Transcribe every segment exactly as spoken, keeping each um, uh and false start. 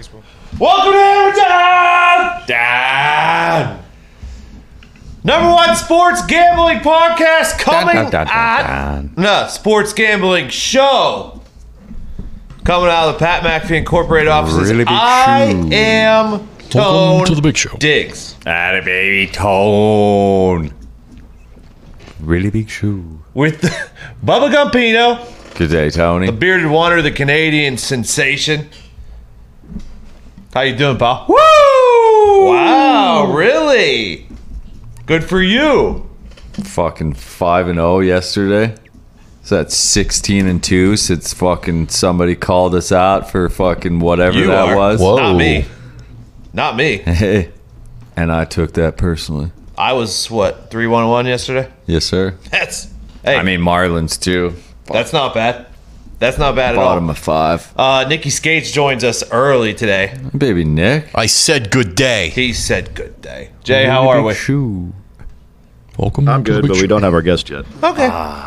Thanks, bro. Welcome to Hammer Time! Dad! Number one sports gambling podcast coming Dun, dun, dun, dun, at... dun. No, sports gambling show. Coming out of the Pat McAfee Incorporated offices. Really big I shoe. am Tone Welcome to the big show. Diggs. Atta baby Tone. Really big shoe. With Bubba Gumpino, Good day, Tony. the bearded wonder, the Canadian sensation. How you doing, pal? Woo! Wow, really? Good for you. Fucking five and zero yesterday. So that's sixteen and two since fucking somebody called us out for fucking whatever You that are. was. Whoa. Not me. Not me. Hey, and I took that personally. I was, what, three one one yesterday? Yes, sir. That's, hey, I mean Marlins too. that's not bad. That's not bad at Bottom all. of five. Uh, Nikki Skates joins us early today. Baby Nick. I said good day. He said good day. Jay, how are Really we? big Shoe. Welcome. I'm to the good, big but we show. don't have our guest yet. Okay.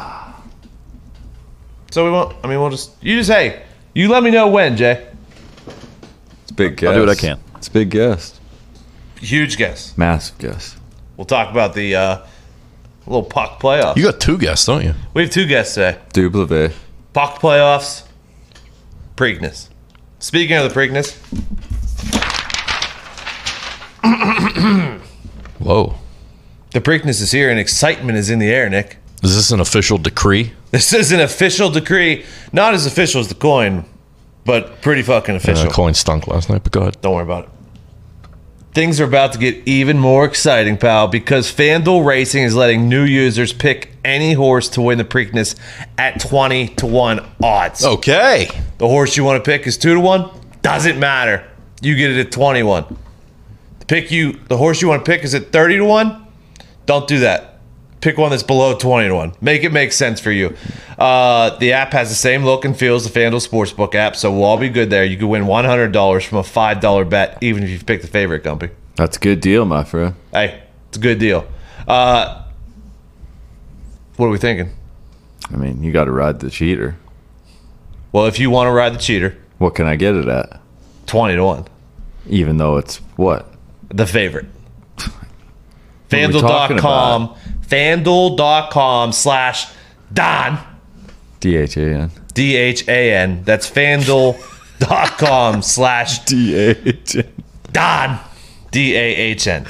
So we won't, I mean, we'll just, you just, hey, you let me know when, Jay. It's a big guest. I'll do what I can. It's a big guest. Huge guess. Massive guest. We'll talk about the uh, little puck playoffs. You got two guests, don't you? We have two guests today. Dublevé. Puck playoffs, Preakness. Speaking of the Preakness, Whoa. the Preakness is here and excitement is in the air, Nick. Is this an official decree? This is an official decree. Not as official as the coin, but pretty fucking Uh, official. coin stunk last night, but go ahead. Don't worry about it. Things are about to get even more exciting, pal, because FanDuel Racing is letting new users pick any horse to win the Preakness at twenty to one odds. Okay. The horse you want to pick is two to one? Doesn't matter. You get it at twenty-one. The pick you the horse you want to pick is at thirty to one? Don't do that. Pick one that's below twenty to one. Make it make sense for you. Uh, the app has the same look and feel as the FanDuel Sportsbook app, so we'll all be good there. You can win one hundred dollars from a five dollar bet, even if you've picked the favorite, Gumpy. That's a good deal, my friend. Hey, it's a good deal. Uh, what are we thinking? I mean, you got to ride the cheater. Well, if you want to ride the cheater, What can I get it at? twenty to one. Even though it's what? The favorite. What are we talking FanDuel.com. FanDuel.com slash Don. D H A N. D H A N. That's FanDuel.com slash D H A N. Don. D A H N.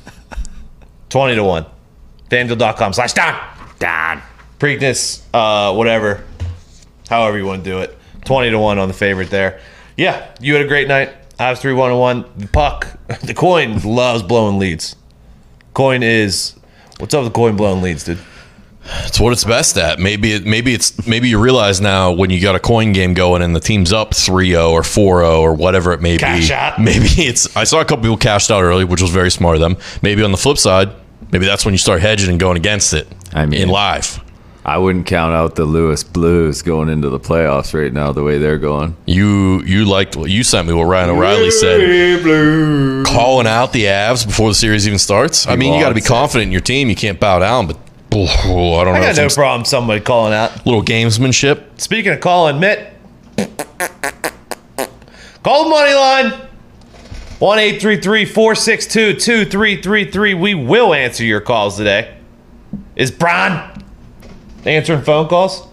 twenty to one. FanDuel.com slash Don. Don. Preakness, uh, whatever. However you want to do it. twenty to one on the favorite there. Yeah, you had a great night. I was three one to one. The puck, the coin loves blowing leads. Coin is, what's up with the coin blowing leads, dude? It's what it's best at. Maybe it, maybe it's maybe you realize now when you got a coin game going and the team's up three oh or four oh or whatever it may Cash be. out. Maybe it's I saw a couple people cashed out early, which was very smart of them. Maybe on the flip side, maybe that's when you start hedging and going against it I mean- in live. I wouldn't count out the Lewis Blues going into the playoffs right now the way they're going. You you liked what you sent me what Ryan O'Reilly said. Calling out the Avs before the series even starts. I mean, you got to be wants it. confident in your team. You can't bow down, but oh, I don't I know. got no Some problem somebody calling out. little gamesmanship. Speaking of calling, Mitt, call the money line. one eight three three, four six two, two three three three. We will answer your calls today. Is Brian answering phone calls?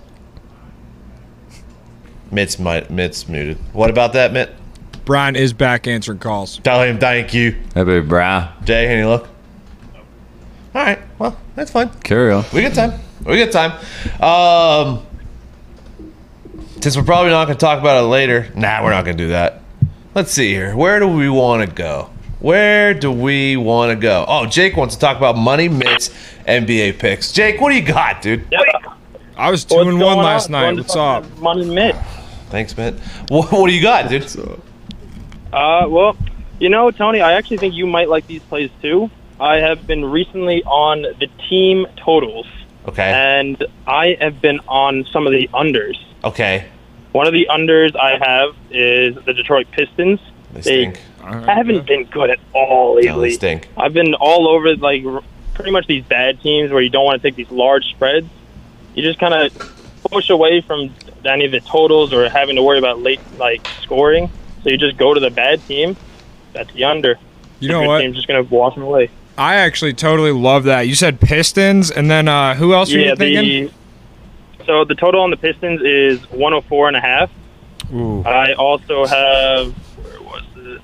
Mitt's, mi- Mitt's muted. What about that, Mitt? Brian is back answering calls. Tell him thank you. Hey, baby Brown. Jay, any look? All right. Well, that's fine. Carry on. We got time. We got time. Um, since we're probably not going to talk about it later. Nah, we're not going to do that. Let's see here. Where do we want to go? Where do we want to go? Oh, Jake wants to talk about Money Mitts N B A picks. Jake, what do you got, dude? Yeah. I was two What's and one going last on? night. Going to What's up? fucking Money Mitt. Thanks, Mitt. What, what do you got, dude? Uh, well, you know, Tony, I actually think you might like these plays too. I have been recently on the team totals, Okay. and I have been on some of the unders. Okay. One of the unders I have is the Detroit Pistons. They stink. haven't been good at all No, they lately. stink. I've been all over, like, r- pretty much these bad teams where you don't want to take these large spreads. You just kind of push away from any of the totals or having to worry about late, like, scoring. So you just go to the bad team. That's the under. You The know good what? team's just gonna wash them away. I actually totally love that. You said Pistons, and then uh, who else are Yeah, you thinking? the so the total on the Pistons is one oh four and a half. Ooh. I also have where was it?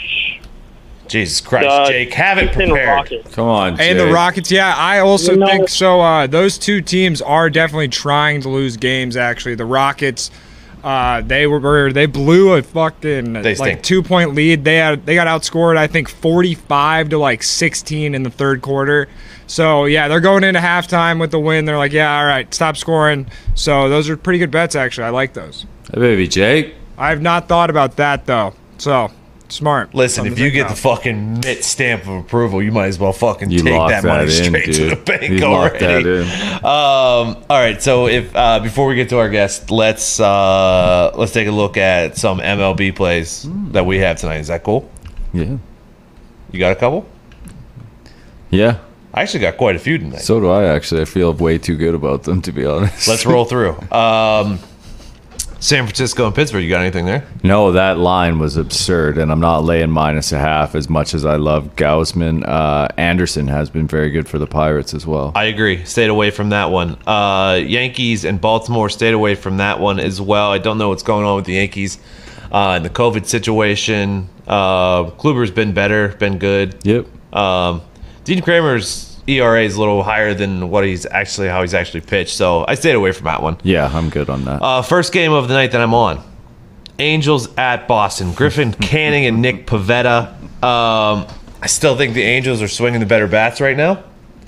Jesus Christ, The Jake, have it Houston prepared. Rockets. Come on, Jay. And the Rockets, yeah, I also You know- think so. Uh, those two teams are definitely trying to lose games. Actually, the Rockets, uh, they were they blew a fucking They stink. like two point lead. They had they got outscored, I think, forty five to like sixteen in the third quarter. So yeah, they're going into halftime with the win. They're like, yeah, all right, stop scoring. So those are pretty good bets. Actually, I like those. Hey, baby, Jake. I have not thought about that though. So smart. Listen, Something if to you think get the about. fucking mitt stamp of approval, you might as well fucking You take locked that that money in, straight dude. to the bank You locked already. that in. Um, all right, so if uh, before we get to our guest, let's uh, let's take a look at some M L B plays that we have tonight. Is that cool? Yeah. You got a couple? Yeah. I actually got quite a few tonight. So do I, actually. I feel way too good about them, to be honest. Let's roll through. Um, San Francisco and Pittsburgh. You got anything there? No, that line was absurd, and I'm not laying minus a half as much as I love Gausman. Uh, Anderson has been very good for the Pirates as well. I agree. Stayed away from that one. Uh, Yankees and Baltimore stayed away from that one as well. I don't know what's going on with the Yankees uh, and the COVID situation. Uh, Kluber's been better, been good. Yep. Um, Dean Kramer's E R A is a little higher than what he's actually how he's actually pitched, so I stayed away from that one. Yeah, I'm good on that. Uh, first game of the night that I'm on, Angels at Boston. Griffin Canning and Nick Pivetta. Um, I still think the Angels are swinging the better bats right now,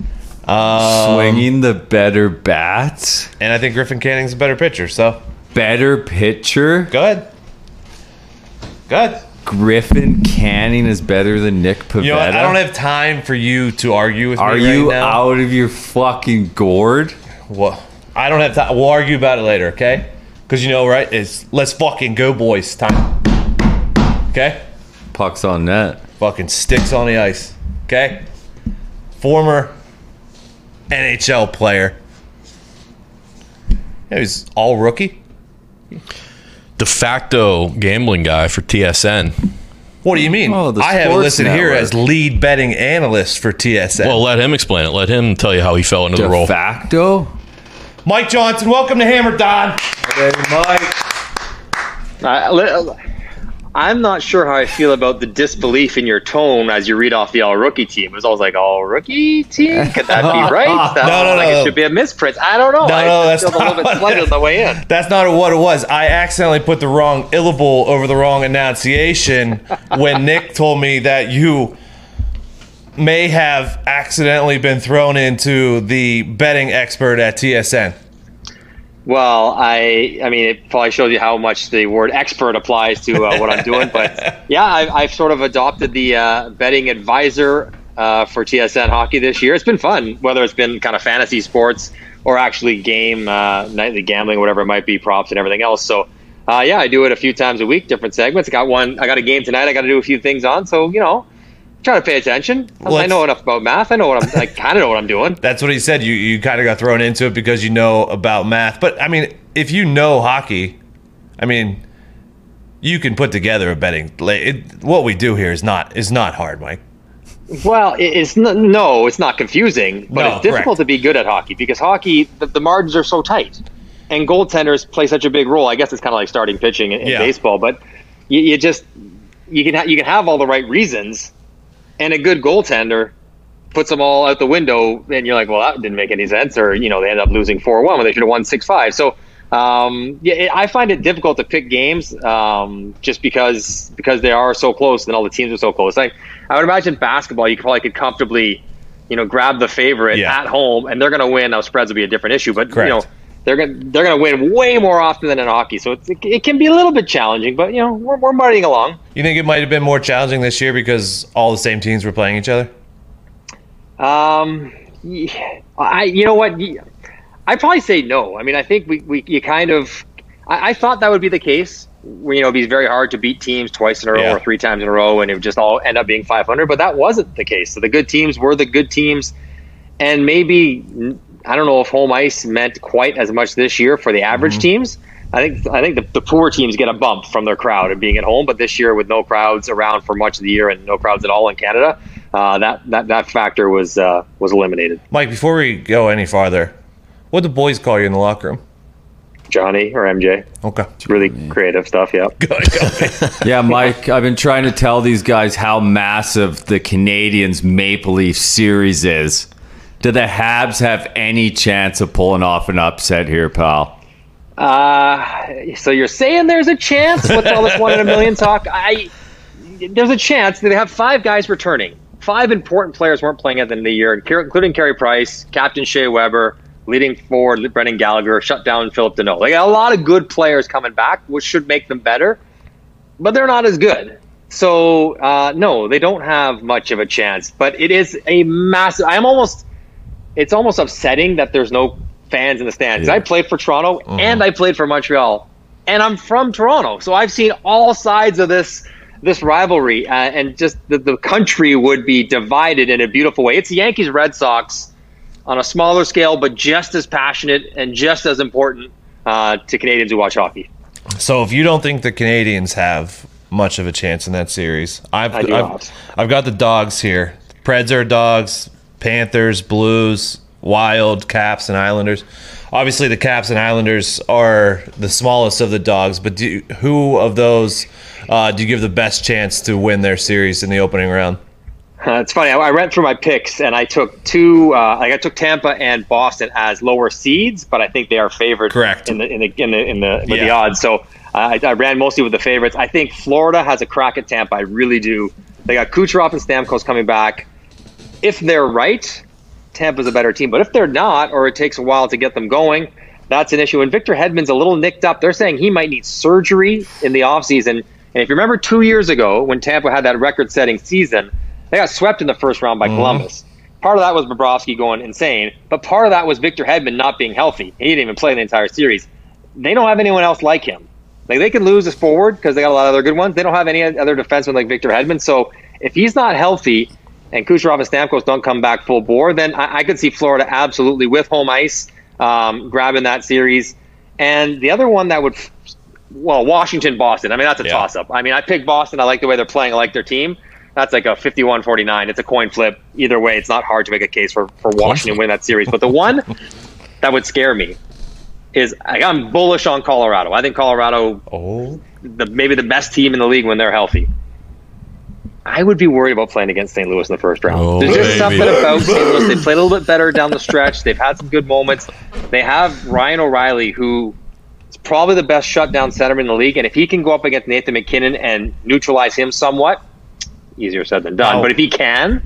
um, Swinging the better bats, and I think Griffin Canning's a better pitcher. So better pitcher. go ahead, go ahead. Griffin Canning is better than Nick Pivetta. You know what? I don't have time for you to argue with Are me right you now. out of your fucking gourd? Well, I don't have time. We'll argue about it later, okay? Because you know, right? It's let's fucking go, boys. Time. Okay? Pucks on net. Fucking sticks on the ice. Okay? Former N H L player. He was all rookie. De facto gambling guy for T S N. What do you mean? Oh, the I have it Sports listed here Network. as lead betting analyst for T S N. Well, let him explain it. Let him tell you how he fell into the De role. facto. Mike Johnson, welcome to Hammer Don. Hey, Mike. I, li- I'm not sure how I feel about the disbelief in your tone as you read off the all rookie team. It was always like, all rookie team? Could that be right? That No, no, like no. It should be a misprint. I don't know. No, I no, that's feel a not little what- bit slighted on the way in. That's not what it was. I accidentally put the wrong illable over the wrong enunciation when Nick told me that you may have accidentally been thrown into the betting expert at T S N. Well, I I mean, it probably shows you how much the word expert applies to uh, what I'm doing. But yeah, I've, I've sort of adopted the uh, betting advisor uh, for T S N hockey this year. It's been fun, whether it's been kind of fantasy sports or actually game, uh, nightly gambling, whatever it might be, props and everything else. So uh, yeah, I do it a few times a week, different segments. I got one, I got a game tonight. I got to do a few things on. So, you know, try to pay attention. Well, I know enough about math. I know what I'm, I kind of know what I'm doing. That's what he said. You you kind of got thrown into it because you know about math. But I mean, if you know hockey, I mean, you can put together a betting. like, It, what we do here is not is not hard, Mike. Well, it- it's n- no, it's not confusing, but No, it's difficult correct. to be good at hockey because hockey, the, the margins are so tight, and goaltenders play such a big role. I guess it's kind of like starting pitching in, in Yeah. baseball, but you, you just you can ha- you can have all the right reasons, and a good goaltender puts them all out the window, and you're like, well, that didn't make any sense, or you know, they end up losing four one when they should have won six five. So. Um, yeah, it, I find it difficult to pick games um, just because because they are so close and all the teams are so close. Like I would imagine basketball, you probably could comfortably, you know, grab the favorite Yeah. at home and they're going to win. Now spreads will be a different issue, but Correct. you know they're going they're going to win way more often than in hockey. So it's, it, it can be a little bit challenging, but you know we're we're muddying along. You think it might have been more challenging this year because all the same teams were playing each other? Um, yeah, I you know what. I'd probably say no. I mean, I think we, we you kind of I, I thought that would be the case. Where, you know, it'd be very hard to beat teams twice in a row Yeah. or three times in a row, and it would just all end up being five hundred. But that wasn't the case. So the good teams were the good teams, and maybe I don't know if home ice meant quite as much this year for the average Mm-hmm. teams. I think I think the, the poor teams get a bump from their crowd and being at home, but this year with no crowds around for much of the year and no crowds at all in Canada, uh, that, that that factor was uh, was eliminated. Mike, before we go any farther, what the boys call you in the locker room? Johnny or M J. Okay. It's really creative stuff, yeah. Yeah, Mike, I've been trying to tell these guys how massive the Canadians Maple Leaf series is. Do the Habs have any chance of pulling off an upset here, pal? Uh, so you're saying there's a chance? What's all this one in a million talk? I There's a chance. They have five guys returning. Five important players weren't playing at the end of the year, including Carey Price, Captain Shea Weber, leading forward Brendan Gallagher, shut down Philip Deneau. They got a lot of good players coming back, which should make them better, but they're not as good. So, uh, no, they don't have much of a chance. But it is a massive – I'm almost – it's almost upsetting that there's no fans in the stands. Yeah. I played for Toronto uh-huh. and I played for Montreal, and I'm from Toronto. So I've seen all sides of this this rivalry, uh, and just the, the country would be divided in a beautiful way. It's the Yankees-Red Sox on a smaller scale, but just as passionate and just as important uh, to Canadians who watch hockey. So if you don't think the Canadians have much of a chance in that series, I've I do I've, not. I've got the dogs here. Preds are dogs, Panthers, Blues, Wild, Caps, and Islanders. Obviously, the Caps and Islanders are the smallest of the dogs, but do, who of those uh, do you give the best chance to win their series in the opening round? Uh, it's funny. I, I ran through my picks, and I took two. Uh, like I took Tampa and Boston as lower seeds, but I think they are favored. Correct. in the in the in the, in the with Yeah. the odds. So uh, I, I ran mostly with the favorites. I think Florida has a crack at Tampa. I really do. They got Kucherov and Stamkos coming back. If they're right, Tampa's a better team. But if they're not, or it takes a while to get them going, that's an issue. And Victor Hedman's a little nicked up. They're saying he might need surgery in the offseason. And if you remember two years ago when Tampa had that record-setting season, they got swept in the first round by mm-hmm. Columbus. Part of that was Bobrovsky going insane, but part of that was Victor Hedman not being healthy. He didn't even play the entire series. They don't have anyone else like him. Like, they can lose as forward because they got a lot of other good ones. They don't have any other defenseman like Victor Hedman. So if he's not healthy and Kucherov and Stamkos don't come back full bore, then I, I could see Florida absolutely with home ice um, grabbing that series. And the other one that would, well, Washington, Boston. I mean, that's a yeah. toss-up. I mean, I picked Boston. I like the way they're playing. I like their team. That's like a fifty-one forty-nine. It's a coin flip. Either way, it's not hard to make a case for, for Washington winning that series. But the one that would scare me is I'm bullish on Colorado. I think Colorado, oh. the, maybe the best team in the league when they're healthy. I would be worried about playing against Saint Louis in the first round. Oh, There's just baby. something about Saint Louis. They played a little bit better down the stretch. They've had some good moments. They have Ryan O'Reilly, who is probably the best shutdown centerman in the league. And if he can go up against Nathan McKinnon and neutralize him somewhat, easier said than done. Oh. But if he can,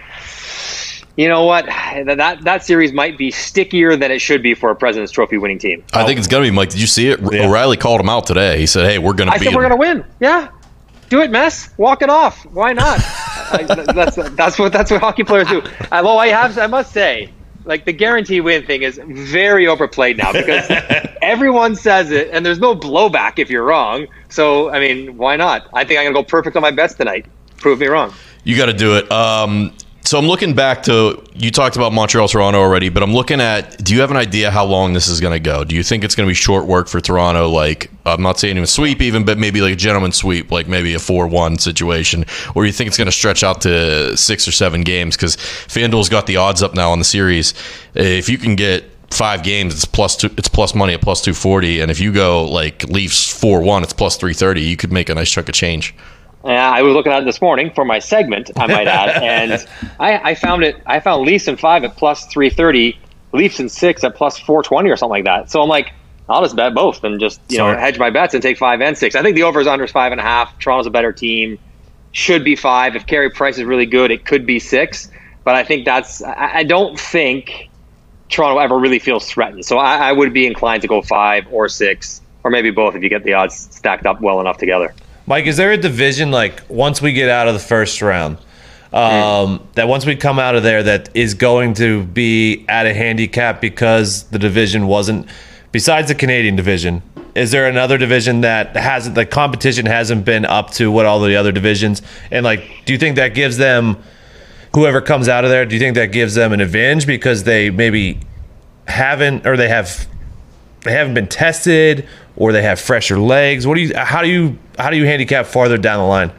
you know what? That that series might be stickier than it should be for a President's Trophy winning team. I think it's going to be, Mike. Did you see it? Yeah. O'Reilly called him out today. He said, hey, we're going to I beat said we're him. going to win. Yeah. Do it, Mess. Walk it off. Why not? I, that's that's what that's what hockey players do. Although I have, I must say, like, the guarantee win thing is very overplayed now because everyone says it, and there's no blowback if you're wrong. So, I mean, why not? I think I'm going to go perfect on my bets tonight. Prove me wrong. You got to do it. Um, so I'm looking back to, you talked about Montreal, Toronto already, but I'm looking at, do you have an idea how long this is going to go? Do you think it's going to be short work for Toronto? Like, I'm not saying a sweep even, but maybe like a gentleman's sweep, like maybe a four one situation, or you think it's going to stretch out to six or seven games? Because FanDuel's got the odds up now on the series. If you can get five games, it's plus two, it's plus money at plus two forty, and if you go like Leafs four one, it's plus three thirty. You could make a nice chunk of change. Yeah, I was looking at it this morning for my segment, I might add, and I, I found it. I found Leafs in five at plus three thirty, Leafs in six at plus four twenty or something like that. So I'm like, I'll just bet both and just you Sorry. know hedge my bets and take five and six. I think the over is under is five and a half. Toronto's a better team. Should be five. If Carey Price is really good, it could be six. But I think that's. I, I don't think Toronto ever really feels threatened. So I, I would be inclined to go five or six, or maybe both if you get the odds stacked up well enough together. Mike, is there a division, like, once we get out of the first round, um, mm. that once we come out of there that is going to be at a handicap because the division wasn't, besides the Canadian division, is there another division that hasn't, the competition hasn't been up to what all the other divisions, and, like, do you think that gives them, whoever comes out of there, do you think that gives them an advantage because they maybe haven't, or they have, they haven't been tested, or they have fresher legs? What do you? How do you? How do you handicap farther down the line?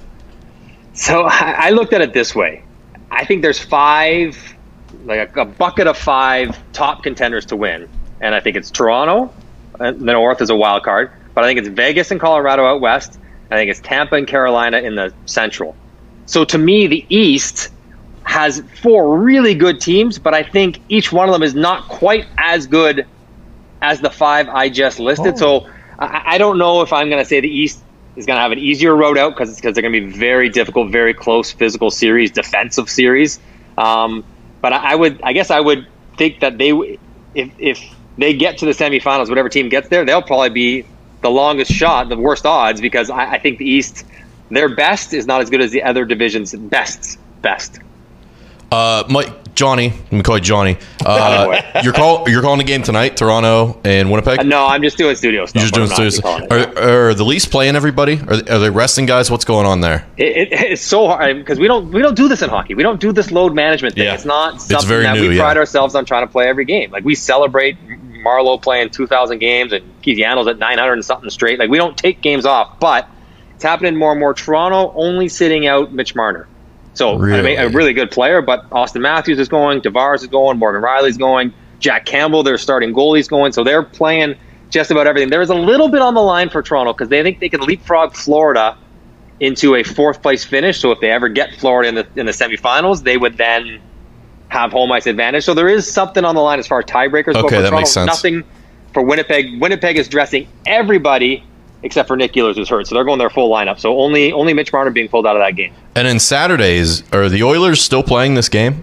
So I I looked at it this way. I think there's five, like a, a bucket of five top contenders to win, and I think it's Toronto, and the North is a wild card, but I think it's Vegas and Colorado out west. I think it's Tampa and Carolina in the Central. So to me, the East has four really good teams, but I think each one of them is not quite as good as the five I just listed. Oh. So I, I don't know if I'm going to say the East is going to have an easier road out because because they're going to be very difficult, very close physical series, defensive series. Um, but I, I would, I guess, I would think that they, if if they get to the semifinals, whatever team gets there, they'll probably be the longest shot, the worst odds, because I, I think the East, their best is not as good as the other divisions' best. Best. Uh, Mike, Johnny, let me call you Johnny. Uh, you're call you're calling the game tonight, Toronto and Winnipeg. Uh, no, I'm just doing studio stuff. You're just doing studio stuff. Are, are the Leafs playing everybody? Are, are they resting guys? What's going on there? It, it, it's so hard because we don't we don't do this in hockey. We don't do this load management thing. Yeah. It's not something it's very that new, we pride yeah. ourselves on trying to play every game. Like we celebrate Marleau playing two thousand games and Keith Yandle's at nine hundred and something straight. Like we don't take games off, but it's happening more and more. Toronto only sitting out Mitch Marner. So really? I mean, a really good player, but Austin Matthews is going, Tavares is going, Morgan Riley's going, Jack Campbell, their starting goalie's going. So they're playing just about everything. There is a little bit on the line for Toronto because they think they can leapfrog Florida into a fourth place finish. So if they ever get Florida in the in the semifinals, they would then have home ice advantage. So there is something on the line as far as tiebreakers go. Okay, for that Toronto. makes sense. Nothing for Winnipeg. Winnipeg is dressing everybody except for Nick Ehlers, who's hurt. So they're going their full lineup. So only only Mitch Marner being pulled out of that game. And then Saturdays, are the Oilers still playing this game?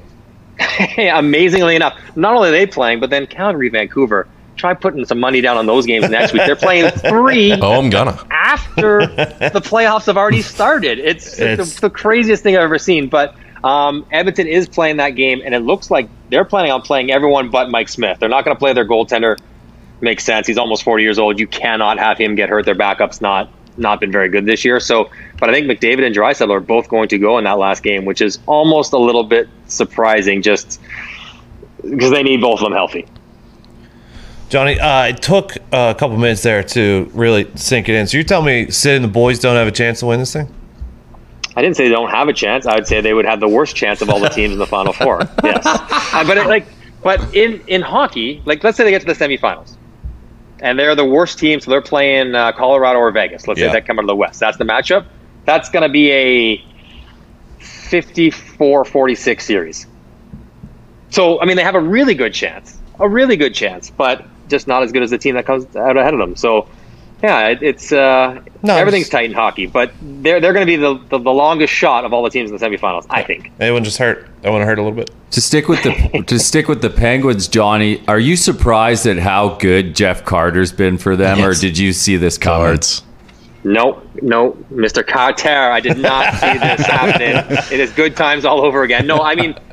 Amazingly enough, not only are they playing, but then Calgary, Vancouver. Try putting some money down on those games next week. They're playing three Oh, I'm gonna. after the playoffs have already started. It's, it's, It's- the, the craziest thing I've ever seen. But um, Edmonton is playing that game, and it looks like they're planning on playing everyone but Mike Smith. They're not going to play their goaltender. Makes sense. He's almost forty years old. You cannot have him get hurt. Their backup's not not been very good this year. So, but I think McDavid and Draisaitl are both going to go in that last game, which is almost a little bit surprising, just because they need both of them healthy. Johnny, uh, it took uh, a couple minutes there to really sink it in. So you're telling me Sid and the boys don't have a chance to win this thing? I didn't say they don't have a chance. I would say they would have the worst chance of all the teams in the Final Four. Yes, uh, but it, like, but in in hockey, like let's say they get to the semifinals, and they're the worst team, so they're playing uh, Colorado or Vegas. Let's Yeah. say that come out of the West. That's the matchup. That's going to be a fifty-four forty-six series. So I mean, they have a really good chance, a really good chance, but just not as good as the team that comes out ahead of them. So. Yeah, it, it's uh, No, everything's it's- tight in hockey, but they're they're going to be the, the the longest shot of all the teams in the semifinals, I think. Anyone just hurt? I want to hurt a little bit. To stick with the to stick with the Penguins, Johnny, are you surprised at how good Jeff Carter's been for them, Yes. or did you see this coming? Cards. No, no, Mister Carter, I did not see this happening. It is good times all over again. No, I mean,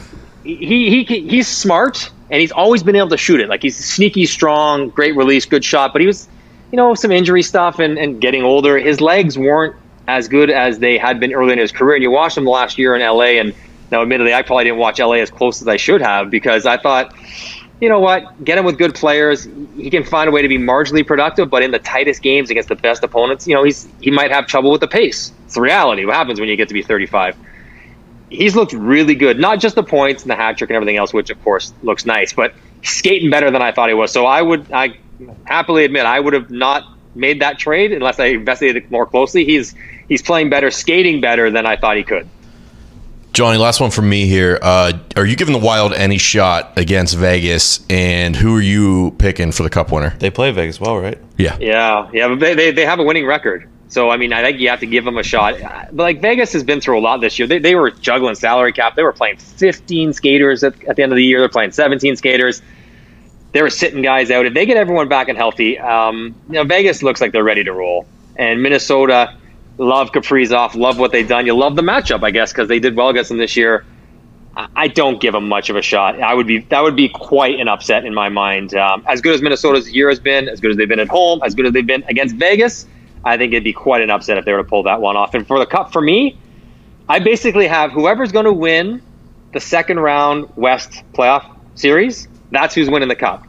he he he's smart, and he's always been able to shoot it. Like he's sneaky, strong, great release, good shot. But he was, you know, some injury stuff and, and getting older. His legs weren't as good as they had been early in his career. And you watched him last year in L A, and now admittedly, I probably didn't watch L A as close as I should have because I thought, you know what, get him with good players. He can find a way to be marginally productive, but in the tightest games against the best opponents, you know, he's he might have trouble with the pace. It's the reality. What happens when you get to be thirty-five? He's looked really good. Not just the points and the hat trick and everything else, which of course looks nice, but he's skating better than I thought he was. So I would, I happily admit, I would have not made that trade unless I investigated it more closely. He's he's playing better, skating better than I thought he could. Johnny, last one from me here. Uh, are you giving the Wild any shot against Vegas? And who are you picking for the Cup winner? They play Vegas well, right? Yeah. Yeah, yeah, but they, they, they have a winning record. So, I mean, I think you have to give them a shot. But, like, Vegas has been through a lot this year. They, they were juggling salary cap. They were playing fifteen skaters at, at the end of the year. They're playing seventeen skaters. They were sitting guys out. If they get everyone back and healthy, um, you know, Vegas looks like they're ready to roll. And Minnesota, love Kaprizov, love what they've done. You love the matchup, I guess, because they did well against them this year. I, I don't give them much of a shot. I would be that would be quite an upset in my mind. Um, as good as Minnesota's year has been, as good as they've been at home, as good as they've been against Vegas, I think it'd be quite an upset if they were to pull that one off. And for the Cup, for me, I basically have whoever's going to win the second round West playoff series, that's who's winning the Cup.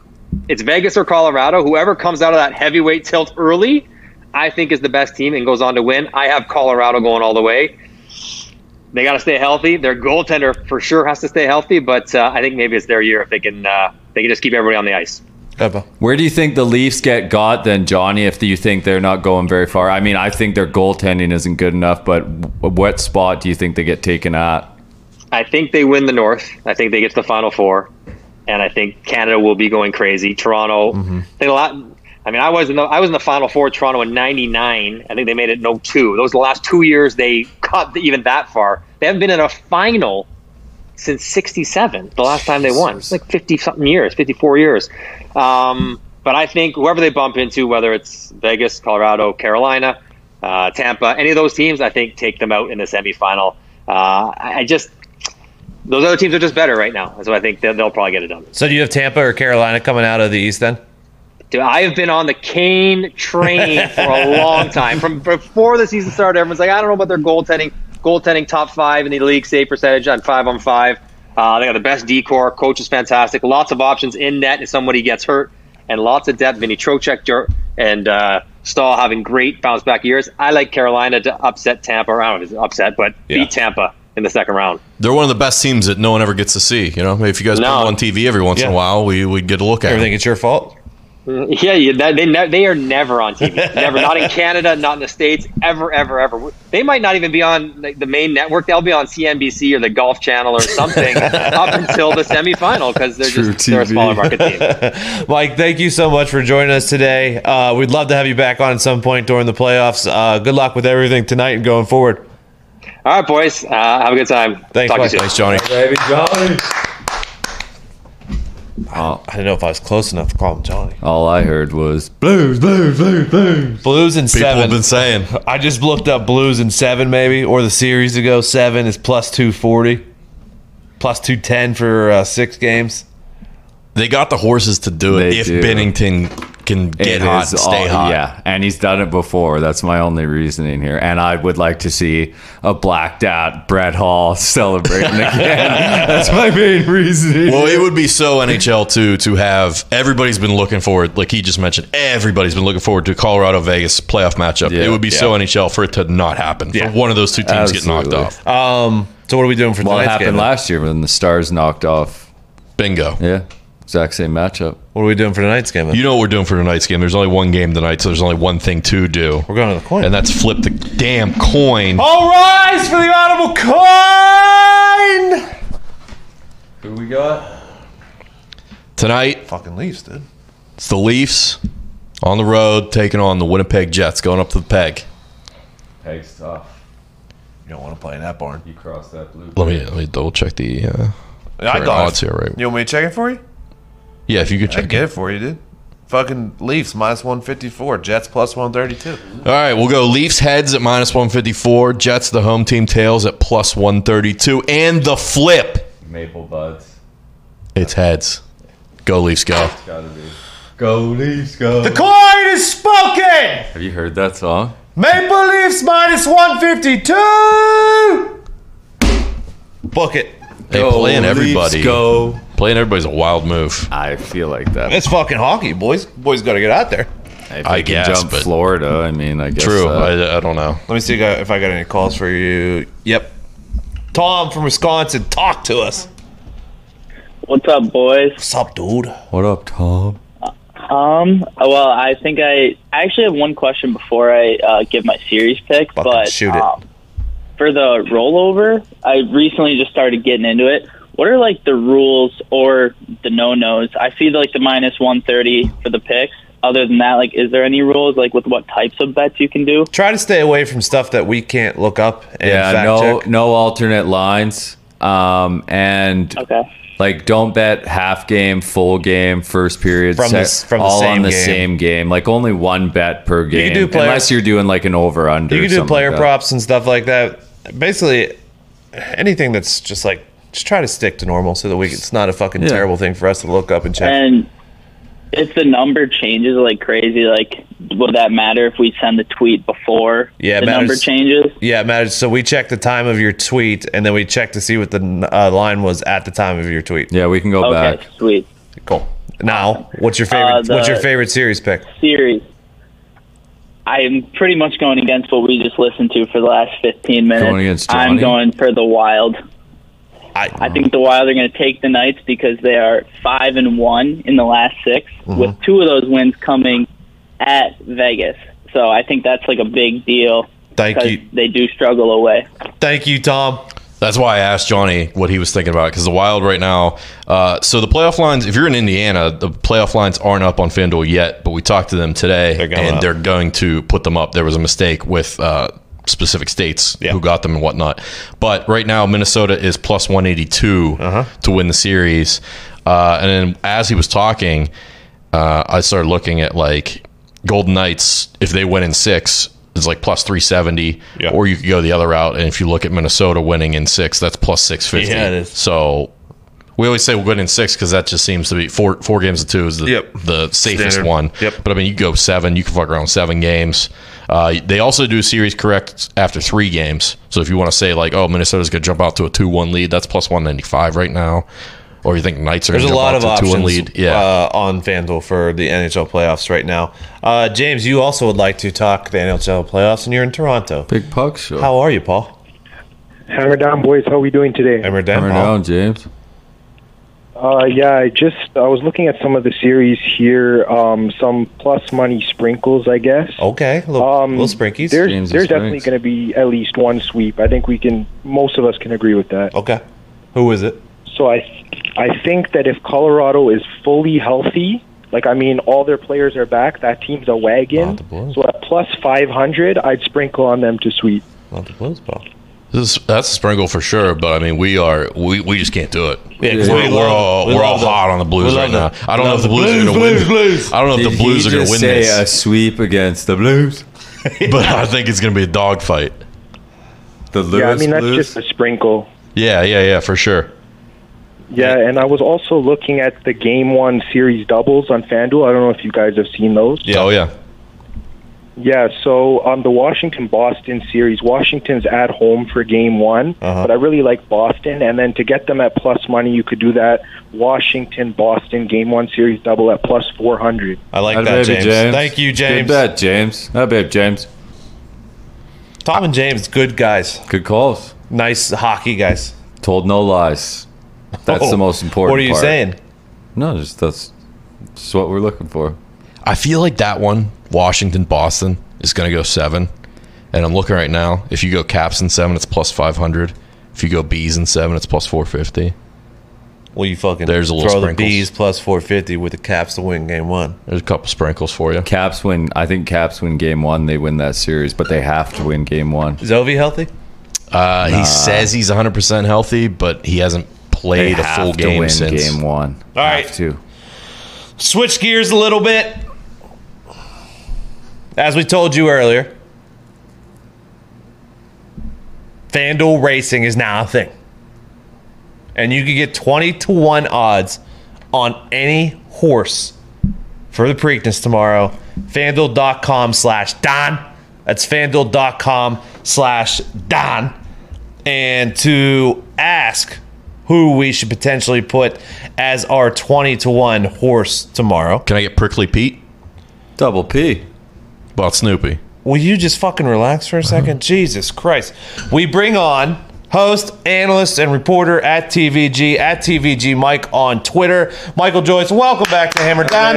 it's Vegas or Colorado. Whoever comes out of that heavyweight tilt early, I think is the best team and goes on to win. I have Colorado going all the way. They got to stay healthy. Their goaltender for sure has to stay healthy, but uh, I think maybe it's their year if they can uh, they can just keep everybody on the ice. Where do you think the Leafs get got then, Johnny, if you think they're not going very far? I mean, I think their goaltending isn't good enough, but what spot do you think they get taken at? I think they win the North. I think they get to the Final Four, and I think Canada will be going crazy. Toronto, mm-hmm. they a lot. I mean, I was in the I was in the Final Four. Toronto in ninety-nine. I think they made it in oh two. Those are the last two years they got even that far. They haven't been in a final since sixty-seven. The last time they won, it's like fifty something years, fifty-four years. Um, but I think whoever they bump into, whether it's Vegas, Colorado, Carolina, uh, Tampa, any of those teams, I think take them out in the semifinal. Uh, I, I just those other teams are just better right now, so I think they'll, they'll probably get it done. So do you have Tampa or Carolina coming out of the East then? Dude, I have been on the Kane train for a long time. From before the season started, everyone's like, I don't know about their goaltending. Goaltending top five in the league save percentage on five on five. Uh, they got the best decor. Coach is fantastic. Lots of options in net if somebody gets hurt, and lots of depth. Vinny Trocheck and uh, Stahl having great bounce back years. I like Carolina to upset Tampa. I don't know if it's upset, but yeah. beat Tampa in the second round. They're one of the best teams that no one ever gets to see. You know, if you guys no. put them on T V every once yeah. in a while, we we'd get a look at. Everything them. It's your fault. Yeah, yeah that, they ne- they are never on T V. Never, not in Canada, not in the States, ever, ever, ever. They might not even be on like, the main network. They'll be on C N B C or the Golf Channel or something up until the semifinal because they're True just they're a smaller market team. Mike, thank you so much for joining us today. Uh, we'd love to have you back on at some point during the playoffs. Uh, good luck with everything tonight and going forward. All right, boys. Uh, have a good time. Thanks, Talk Mike. to you soon. Thanks, Johnny. Baby Johnny. Oh, I didn't know if I was close enough to call him Johnny. All I heard was blues, blues, blues, blues. Blues in People seven. have been saying. I just looked up Blues in seven, maybe, or the series to go seven is plus two forty, plus two ten for uh, six games. They got the horses to do it They if do. Bennington can get It hot is and stay all- hot. Yeah, and he's done it before. That's my only reasoning here. And I would like to see a blacked out Brett Hall celebrating again. That's my main reasoning. Well, it would be so N H L too to have everybody's been looking forward, like he just mentioned, everybody's been looking forward to Colorado Vegas playoff matchup. Yeah, it would be yeah. so N H L for it to not happen. Yeah. For one of those two teams get knocked Absolutely. off. Um, so what are we doing for Well, it tonight's happened game? then? last year when the Stars knocked off. Bingo. Yeah, exact same matchup. What are we doing for tonight's game? then? You know what we're doing for tonight's game. There's only one game tonight, so there's only one thing to do. We're going to the coin. And that's flip the damn coin. All rise for the audible coin. Who we got? Tonight, Fucking Leafs, dude. it's the Leafs on the road taking on the Winnipeg Jets, going up to the Peg. Peg's tough. You don't want to play in that barn. You cross that blue. Let me let me double check the uh, I current got odds it. here, right? You want me to check it for you? Yeah, if you could I check get it. it for you, dude. Fucking Leafs minus one fifty-four, Jets plus one thirty-two. All right, we'll go Leafs heads at minus one fifty-four, Jets the home team tails at plus one thirty-two, and the flip. Maple Buds. It's heads. Go Leafs, go. Gotta be. Go Leafs, go. The coin is spoken. Have you heard that song? Maple Leafs minus one fifty-two. Book it. Hey, Go playing Leafs, everybody. go. Playing everybody's a wild move. I feel like that. It's fucking hockey, boys. Boys got to get out there. If I they can guess, jump but- Florida, I mean, I guess. True. uh, I, I don't know. Let me see if I got any calls for you. Yep. Tom from Wisconsin, talk to us. What's up, boys? What's up, dude? what up, Tom? Um, well, I think I, I actually have one question before I uh, give my series pick. Fucking but shoot it. Um, for the rollover, I recently just started getting into it. What are like the rules or the no-nos? I see like the minus one thirty for the picks. Other than that, like, is there any rules like with what types of bets you can do? Try to stay away from stuff that we can't look up and Yeah, fact no, check. no alternate lines. Um, and Okay. like, don't bet half game, full game, first period, From set- the s- from the all same on the game. same game. Like, only one bet per game, do player- unless you're doing like an over under. You can do player props and stuff like that. Basically, anything that's just like, just try to stick to normal so that we it's not a fucking Yeah. terrible thing for us to look up and check. And if the number changes like crazy, like, would that matter if we send the tweet before Yeah, it the number matters. changes? Yeah, it matters. So we check the time of your tweet, and then we check to see what the uh, line was at the time of your tweet. Yeah, we can go Okay, back. sweet. Cool. Now, what's your favorite? Uh, the- what's your favorite series pick? Series. I'm pretty much going against what we just listened to for the last fifteen minutes. Going against I'm Johnny? going for the Wild. I, I think the Wild are going to take the Knights because they are five and one in the last six, Mm-hmm. with two of those wins coming at Vegas. So I think that's like a big deal. Thank because you. They do struggle away. Thank you, Tom. That's why I asked Johnny what he was thinking about because the Wild right now. Uh, so the playoff lines, if you're in Indiana, the playoff lines aren't up on FanDuel yet, but we talked to them today, They're going and up. they're going to put them up. There was a mistake with uh, specific states Yeah. who got them and whatnot. But right now, Minnesota is plus one eighty-two Uh-huh. to win the series. Uh, and then as he was talking, uh, I started looking at like Golden Knights. If they win in six, it's like plus three seventy. Yeah. Or you could go the other route, and if you look at Minnesota winning in six, that's plus six fifty. Yeah, it is. So we always say we'll win in six because that just seems to be four four games to two is the, Yep. the safest Standard. one. Yep. But I mean, you go seven, you can fuck around seven games. Uh, they also do series correct after three games. So if you want to say like, oh, Minnesota's going to jump out to a two one lead, that's plus one ninety-five right now. Or you think Knights are going There's to a jump lot out of to a two one options lead? Yeah. uh, on FanDuel for the N H L playoffs right now. Uh, James, you also would like to talk the N H L playoffs, and you're in Toronto. Big puck show. How are you, Paul? Hammer down, boys. How are we doing today? Hammer down, Hammer Paul. down, James. Uh, yeah, I just I was looking at some of the series here. Um, some plus money sprinkles, I guess. Okay, little, Um, little sprinkies. There's James there's and definitely Sprinks. going to be at least one sweep. I think we can. Most of us can agree with that. Okay, who is it? So I I think that if Colorado is fully healthy, like I mean, all their players are back, that team's a wagon. Not the Blues. So at plus five hundred, I'd sprinkle on them to sweep. Not the Blues, Paul. This is, that's a sprinkle for sure, but I mean, we are we, we just can't do it. Yeah, 'cause we're, we we're love- all we we're all love the- hot on the Blues we right love now. the- I don't know love if the the Blues, are Blues, going to win. Blues, Blues. I don't know if Did the Blues he are going to just win say this, a sweep against the Blues? but I think it's going to be a dogfight. The Lewis yeah, I mean that's Blues? just a sprinkle. Yeah, yeah, yeah, for sure. Yeah, and I was also looking at the Game One series doubles on FanDuel. I don't know if you guys have seen those. Yeah. Oh yeah. Yeah, so um, the Washington-Boston series, Washington's at home for Game One, Uh-huh. but I really like Boston. And then to get them at plus money, you could do that Washington-Boston Game One series double at plus four hundred. I like Atta that, baby, James. Thank you, James. Good bet, James. That babe, James. Tom and James, good guys. Good calls. Nice hockey guys. Told no lies. That's Oh, the most important What are you part. saying? No, just that's just what we're looking for. I feel like that one, Washington Boston, is going to go seven. And I'm looking right now. If you go Caps in seven, it's plus five hundred. If you go Bees in seven, it's plus four fifty. Well, you fucking There's a little throw the sprinkles. Bees plus four fifty with the Caps to win game one. There's a couple sprinkles for you. Caps win. I think Caps win game one. They win that series, but they have to win game one. Is Ovi healthy? Uh, He says he's one hundred percent healthy, but he hasn't They played a have full to game win since. game one. All have right. to. Switch gears a little bit. As we told you earlier, FanDuel Racing is now a thing. And you can get twenty to one odds on any horse for the Preakness tomorrow. FanDuel.com slash Don. That's FanDuel.com slash Don. And to ask who we should potentially put as our twenty to one horse tomorrow. Can I get Prickly Pete? Double P. About Snoopy. Will you just fucking relax for a second? Jesus Christ. We bring on host, analyst, and reporter at T V G, at T V G Mike on Twitter. Michael Joyce, welcome back to Hammer Down.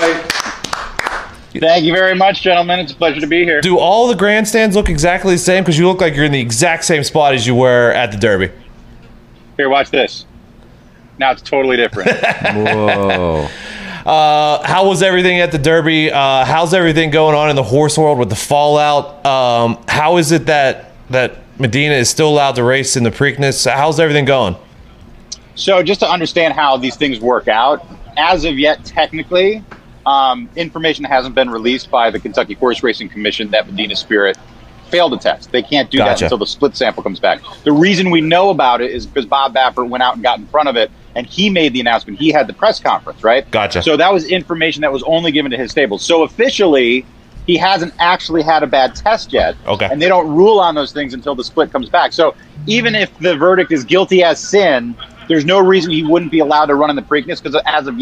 Thank you very much, gentlemen. It's a pleasure to be here. Do all the grandstands look exactly the same? Because you look like you're in the exact same spot as you were at the Derby. Here, watch this. Now it's totally different. Whoa. Uh, how was everything at the Derby? Uh, how's everything going on in the horse world with the fallout? Um, how is it that that Medina is still allowed to race in the Preakness? How's everything going? So just to understand how these things work out, as of yet, technically, um, information hasn't been released by the Kentucky Horse Racing Commission that Medina Spirit failed to test. They can't do Gotcha. that until the split sample comes back. The reason we know about it is because Bob Baffert went out and got in front of it, and he made the announcement. He had the press conference, right? Gotcha. So that was information that was only given to his stable. So officially, he hasn't actually had a bad test yet. Okay. And they don't rule on those things until the split comes back. So even if the verdict is guilty as sin, there's no reason he wouldn't be allowed to run in the Preakness because as of yet,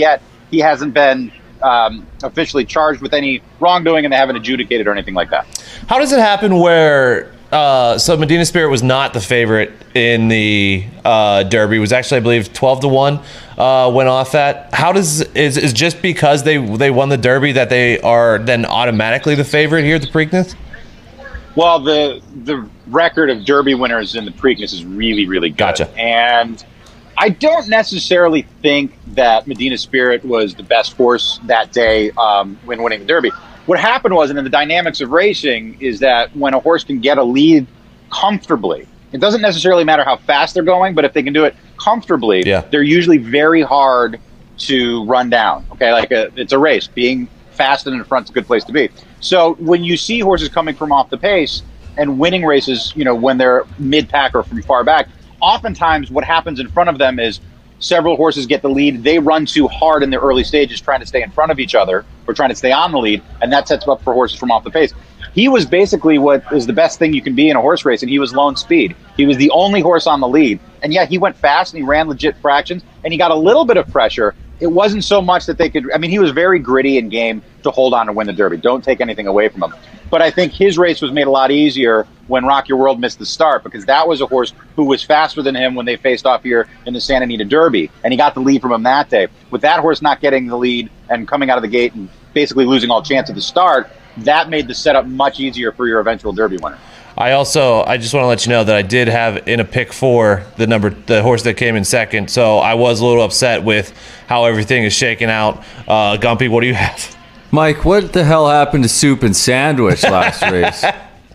he hasn't been um, officially charged with any wrongdoing, and they haven't adjudicated or anything like that. How does it happen where uh, so Medina Spirit was not the favorite in the uh, Derby? It was actually, I believe, twelve to one uh, went off at. How does is is just because they they won the Derby that they are then automatically the favorite here at the Preakness? Well, the the record of Derby winners in the Preakness is really, really good. Gotcha. And I don't necessarily think that Medina Spirit was the best horse that day um, when winning the Derby. What happened was, and in the dynamics of racing, is that when a horse can get a lead comfortably, it doesn't necessarily matter how fast they're going, but if they can do it comfortably, yeah. they're usually very hard to run down. Okay, like a, it's a race. Being fast and in front is a good place to be. So when you see horses coming from off the pace and winning races, you know, when they're mid-pack or from far back, oftentimes what happens in front of them is several horses get the lead. They run too hard in the early stages trying to stay in front of each other or trying to stay on the lead, and that sets up for horses from off the pace. He was basically what is the best thing you can be in a horse race, and he was lone speed. He was the only horse on the lead. And yeah, he went fast and he ran legit fractions, and he got a little bit of pressure. It wasn't so much that they could, I mean, he was very gritty and game to hold on and win the Derby. Don't take anything away from him. But I think his race was made a lot easier when Rock Your World missed the start, because that was a horse who was faster than him when they faced off here in the Santa Anita Derby, and he got the lead from him that day. With that horse not getting the lead and coming out of the gate and basically losing all chance at the start, that made the setup much easier for your eventual Derby winner. I also, I just want to let you know that I did have in a pick four the number, the horse that came in second. So I was a little upset with how everything is shaking out. Uh, Gumpy, what do you have? Mike, what the hell happened to Soup and Sandwich last race?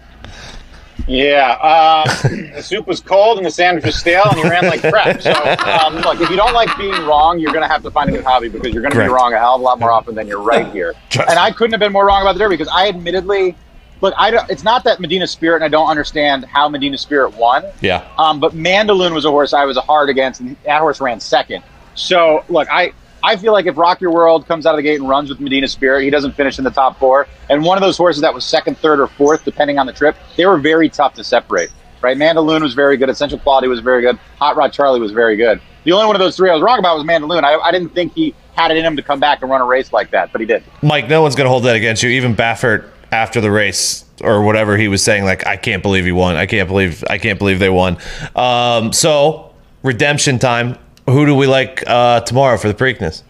Yeah, uh, the soup was cold and the sandwich was stale, and he ran like crap. So, um, look, if you don't like being wrong, you're going to have to find a new hobby, because you're going to be wrong a hell of a lot more often than you're right here. And I couldn't have been more wrong about the Derby, because I admittedly, look, I don't, it's not that Medina Spirit, and I don't understand how Medina Spirit won. Yeah. Um, but Mandaloun was a horse I was hard against, and that horse ran second. So, look, I, I feel like if Rock Your World comes out of the gate and runs with Medina Spirit, he doesn't finish in the top four. And one of those horses that was second, third, or fourth, depending on the trip, they were very tough to separate. Right? Mandaloun was very good. Essential Quality was very good. Hot Rod Charlie was very good. The only one of those three I was wrong about was Mandaloun. I, I didn't think he had it in him to come back and run a race like that, but he did. Mike, no one's going to hold that against you. Even Baffert, after the race or whatever, he was saying, like, I can't believe he won. I can't believe I can't believe they won. Um, so, redemption time. Who do we like uh, tomorrow for the Preakness?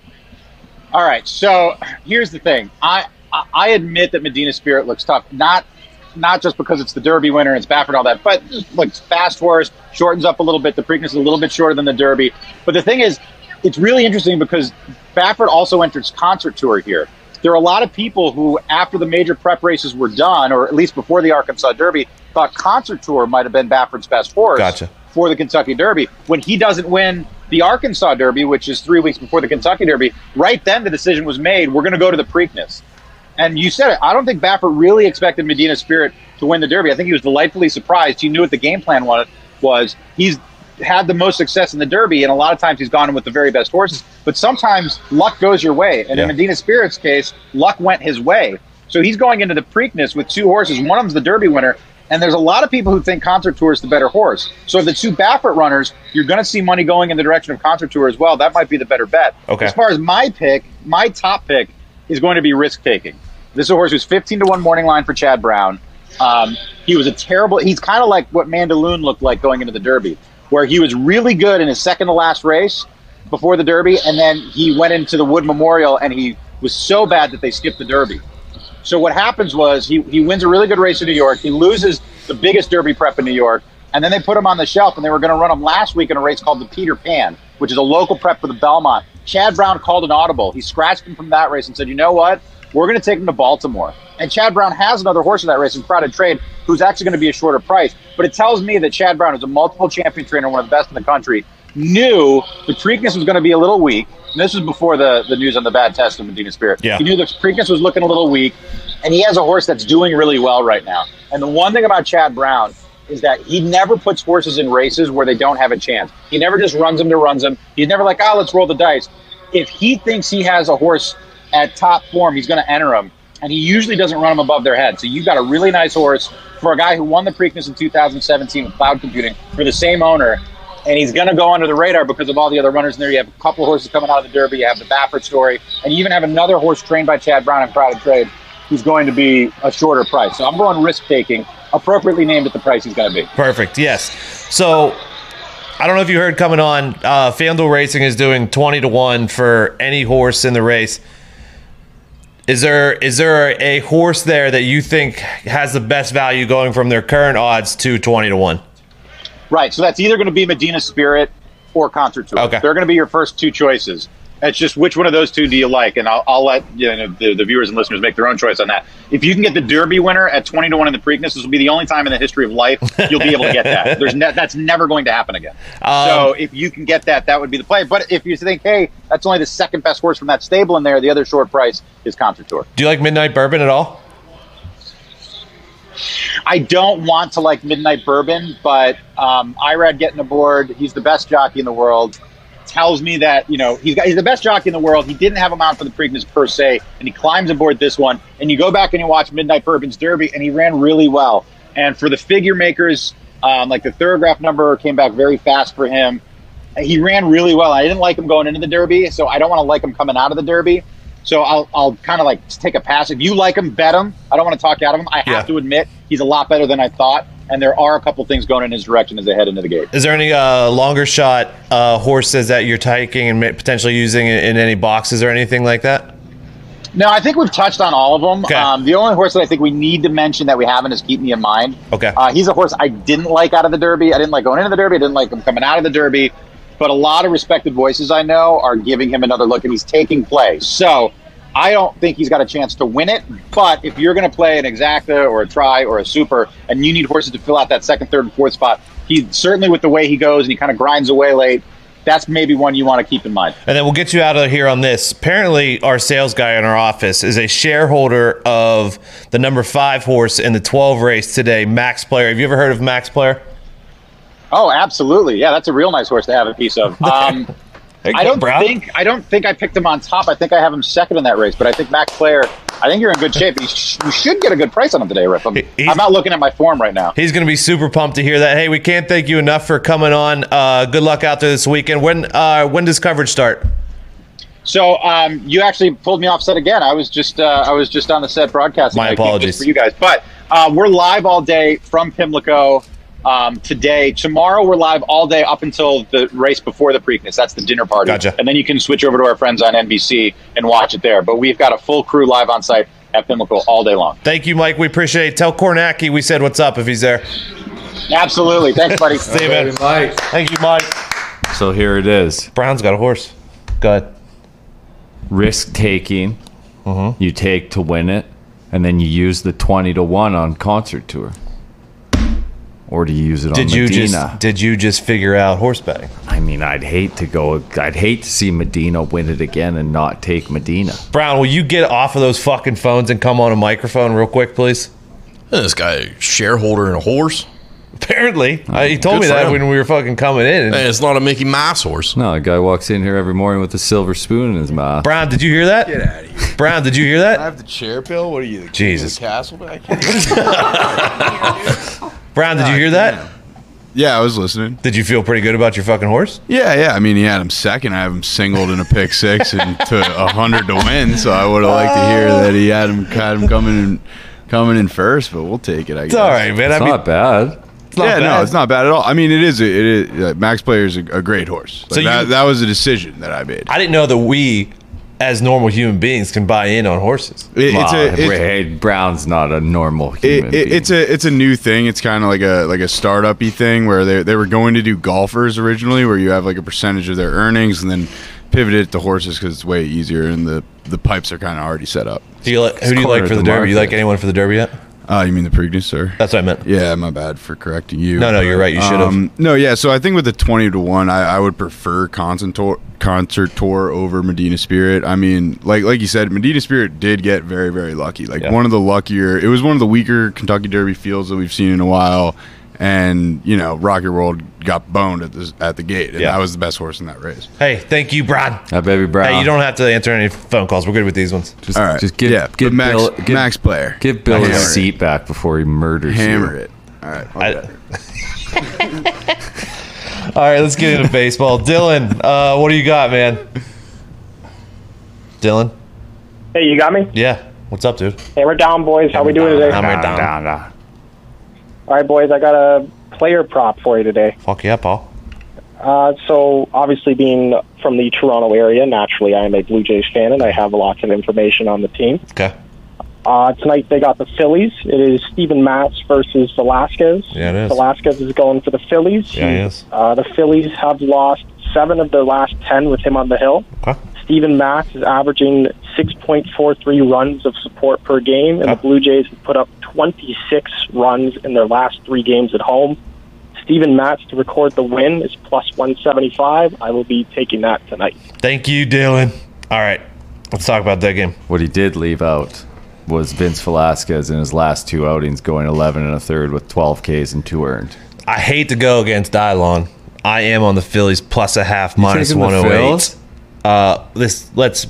All right, so here's the thing. I I admit that Medina Spirit looks tough, not not just because it's the Derby winner and it's Baffert and all that, but look, fast horse, shortens up a little bit. The Preakness is a little bit shorter than the Derby. But the thing is, it's really interesting because Baffert also enters Concert Tour here. There are a lot of people who, after the major prep races were done, or at least before the Arkansas Derby, thought Concert Tour might have been Baffert's best horse Gotcha. for the Kentucky Derby. When he doesn't win the Arkansas Derby, which is three weeks before the Kentucky Derby, right then the decision was made, we're going to go to the Preakness. And you said it, I don't think Baffert really expected Medina Spirit to win the Derby. I think he was delightfully surprised. He knew what the game plan was. He's had the most success in the Derby, and a lot of times he's gone in with the very best horses. But sometimes luck goes your way. And yeah. in Medina Spirit's case, luck went his way. So he's going into the Preakness with two horses. One of them's the Derby winner. And there's a lot of people who think Concert Tour is the better horse. So the two Baffert runners, you're going to see money going in the direction of Concert Tour as well. That might be the better bet. Okay. As far as my pick, my top pick is going to be Risk Taking. This is a horse who's fifteen to one morning line for Chad Brown. Um, he was a terrible, he's kind of like what Mandaloun looked like going into the Derby, where he was really good in his second to last race before the Derby, and then he went into the Wood Memorial and he was so bad that they skipped the Derby. So what happens was he, he wins a really good race in New York. He loses the biggest Derby prep in New York, and then they put him on the shelf, and they were going to run him last week in a race called the Peter Pan, which is a local prep for the Belmont. Chad Brown called an audible. He scratched him from that race and said, you know what? We're going to take him to Baltimore. And Chad Brown has another horse in that race in Crowded Trade who's actually going to be a shorter price. But it tells me that Chad Brown is a multiple champion trainer, one of the best in the country, knew the Preakness was going to be a little weak. And this was before the, the news on the bad test of Medina Spirit. Yeah. He knew the Preakness was looking a little weak, and he has a horse that's doing really well right now. And the one thing about Chad Brown is that he never puts horses in races where they don't have a chance. He never just runs them to runs them. He's never like, oh, let's roll the dice. If he thinks he has a horse at top form, he's going to enter him. And he usually doesn't run them above their head. So you've got a really nice horse for a guy who won the Preakness in two thousand seventeen with cloud computing for the same owner. and he's going to go under the radar because of all the other runners in there. You have a couple horses coming out of the Derby. You have the Baffert story, and you even have another horse trained by Chad Brown in Crowded Trade who's going to be a shorter price. So I'm going risk-taking, appropriately named at the price he's going to be. Perfect, yes. So I don't know if you heard coming on, uh, FanDuel Racing is doing twenty to one for any horse in the race. Is there is there a horse there that you think has the best value going from their current odds to twenty to one? Right, so that's either going to be Medina Spirit or Concert Tour. Okay. They're going to be your first two choices. It's just which one of those two do you like, and I'll, I'll let you know, the, the viewers and listeners make their own choice on that. If you can get the Derby winner at twenty to one in the Preakness, this will be the only time in the history of life you'll be able to get that. There's ne- That's never going to happen again. Um, so if you can get that, that would be the play. But if you think, hey, that's only the second best horse from that stable in there, the other short price is Concert Tour. Do you like Midnight Bourbon at all? I don't want to like Midnight Bourbon, but um, Irad getting aboard, he's the best jockey in the world. Tells me that, you know, he's got, he's the best jockey in the world. He didn't have him out for the Preakness per se, and he climbs aboard this one. And you go back and you watch Midnight Bourbon's Derby, and he ran really well. And for the figure makers, um, like the Thorograph number came back very fast for him. He ran really well. I didn't like him going into the Derby, so I don't want to like him coming out of the Derby. So I'll I'll kind of like take a pass. If you like him, bet him. I don't want to talk out of him. I have Yeah. to admit he's a lot better than I thought, and there are a couple things going in his direction as they head into the gate. Is there any uh, longer shot uh, horses that you're taking and ma- potentially using in, in any boxes or anything like that? No, I think we've touched on all of them. Okay. Um, the only horse that I think we need to mention that we haven't is Keep Me in Mind. Okay. Uh, he's a horse I didn't like out of the Derby. I didn't like going into the Derby. I didn't like him coming out of the Derby. But a lot of respected voices I know are giving him another look, and he's taking play. So I don't think he's got a chance to win it. But if you're going to play an exacta or a try or a super, and you need horses to fill out that second, third, and fourth spot, he certainly, with the way he goes and he kind of grinds away late, that's maybe one you want to keep in mind. And then we'll get you out of here on this. Apparently, our sales guy in our office is a shareholder of the number five horse in the twelve race today, Max Player. Have you ever heard of Max Player? Oh, absolutely. Yeah, that's a real nice horse to have a piece of. Um, I don't Brown. think I don't think I picked him on top. I think I have him second in that race. But I think Max Player, I think you're in good shape. You, sh- you should get a good price on him today, Riff. I'm, He's- I'm not looking at my form right now. He's going to be super pumped to hear that. Hey, we can't thank you enough for coming on. Uh, good luck out there this weekend. When uh, when does coverage start? So um, you actually pulled me off set again. I was just uh, I was just on the set broadcasting. My I came apologies. just for you guys. But uh, we're live all day from Pimlico um, today. Tomorrow we're live all day up until the race before the Preakness. That's the dinner party. Gotcha. And then you can switch over to our friends on N B C and watch it there. But we've got a full crew live on site at Pimlico all day long. Thank you, Mike. We appreciate it. Tell Kornacki we said what's up if he's there. Absolutely. Thanks, buddy. See you, man. Thank you, Mike. So here it is. Brown's got a horse. Go ahead. Risk taking. Mm-hmm. You take to win it, and then you use the twenty to one on Concert Tour. Or do you use it Did on you Medina? just did you just figure out horse betting? I mean, I'd hate to go. I'd hate to see Medina win it again and not take Medina. Brown, will you get off of those fucking phones and come on a microphone real quick, please? This guy, a shareholder in a horse. Apparently, uh, he told Good me for that him. when we were fucking coming in. And Hey, it's not a Mickey Mouse horse. No, a guy walks in here every morning with a silver spoon in his mouth. Brown, did you hear that? Get out of here. Brown, did you hear I that? have the chair, Bill. What are you, the king Jesus. of the castle? But I can't. Brown, did you hear that? Yeah, I was listening. Did you feel pretty good about your fucking horse? Yeah, yeah. I mean, he had him second. I have him singled in a pick six and to a hundred to win. So I would have liked to hear that he had him, had him coming in, coming in first. But we'll take it. I guess. It's all right, man. It's I mean, not bad. it's not yeah, bad. no, it's not bad at all. I mean, it is. A, it is. Uh, Max Player is a, a great horse. Like, So that, you- that was a decision that I made. I didn't know that we, as normal human beings, can buy in on horses. It- Wow, it's a. It's, hey, Brown's not a normal it, human it, being. it's a it's a new thing. It's kind of like a like a startup-y thing where they they were going to do golfers originally, where you have like a percentage of their earnings, and then pivoted it to horses because it's way easier, and the the pipes are kind of already set up. Do you like, who do you like cornered for the the Derby? You market. like anyone for the Derby yet? Uh, you mean the Preakness, sir? That's what I meant. Yeah, my bad for correcting you. No, no, you're right. You should have. No, yeah. So I think with the twenty to one, I, I would prefer Concert Tour, Concert Tour over Medina Spirit. I mean, like like you said, Medina Spirit did get very very lucky. Like Yeah. one of the luckier. It was one of the weaker Kentucky Derby fields that we've seen in a while. And you know, Rocket World got boned at the at the gate, and Yeah. that was the best horse in that race. Hey, thank you, Brown. That baby Brown. Hey, you don't have to answer any phone calls. We're good with these ones. Just, All right, just give, yeah, give but Max Bill, give, Max Player, give Bill Hammer his it. seat back before he murders hammer you. it. All right, I- All right, let's get into baseball. Dylan, uh, what do you got, man? Dylan? Hey, you got me? Yeah. What's up, dude? Hey, we're down, boys. How we doing today? Hammer down. Down, down. All right, boys. I got a player prop for you today. Fuck yeah, Paul. Uh, so, obviously, being from the Toronto area, naturally, I am a Blue Jays fan, and I have lots of information on the team. Okay. Uh, tonight, they got the Phillies. It is Steven Matz versus Velasquez. Yeah, it is. Velasquez is going for the Phillies. Yeah, he is. Uh, the Phillies have lost seven of their last ten with him on the hill. Okay. Steven Matz is averaging six point four three runs of support per game, and Okay. the Blue Jays have put up twenty-six runs in their last three games at home. Steven Matz to record the win is plus one seventy-five. I will be taking that tonight. Thank you, Dylan. All right, let's talk about that game. What he did leave out was Vince Velasquez in his last two outings going eleven and a third with twelve Ks and two earned. I hate to go against Dylon. I am on the Phillies plus a half, minus taking the one oh eight. Phils? Uh, this let's.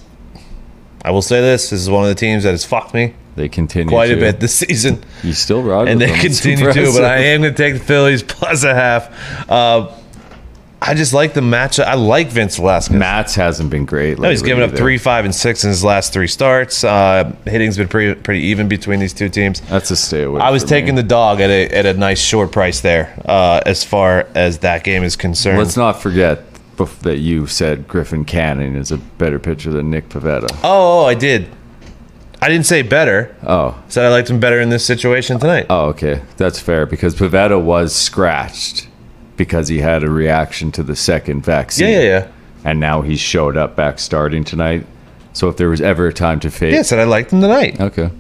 I will say this: this is one of the teams that has fucked me They continue quite to. a bit this season, You still ride and with they them. It's continue to. But impressive. I am going to take the Phillies plus a half. Uh, I just like the matchup. I like Vince Velasquez. Matz hasn't been great. No, he's lately given up either. three, five, and six in his last three starts. Uh, hitting's been pretty pretty even between these two teams. That's a stay away. I was for taking me. the dog at a at a nice short price there, uh, as far as that game is concerned. Let's not forget bef- that you said Griffin Canning is a better pitcher than Nick Pivetta. Oh, oh, I did. I didn't say better. Oh. I said I liked him better in this situation tonight. Oh, okay. That's fair because Pivetta was scratched because he had a reaction to the second vaccine. Yeah, yeah, yeah. And now he showed up back starting tonight. So if there was ever a time to fade. Yeah, I said I liked him tonight. Okay.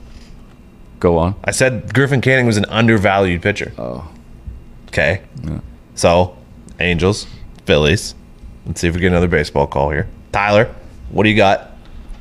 Go on. I said Griffin Canning was an undervalued pitcher. Oh. Okay. So, Angels, Phillies. Let's see if we get another baseball call here. Tyler, what do you got?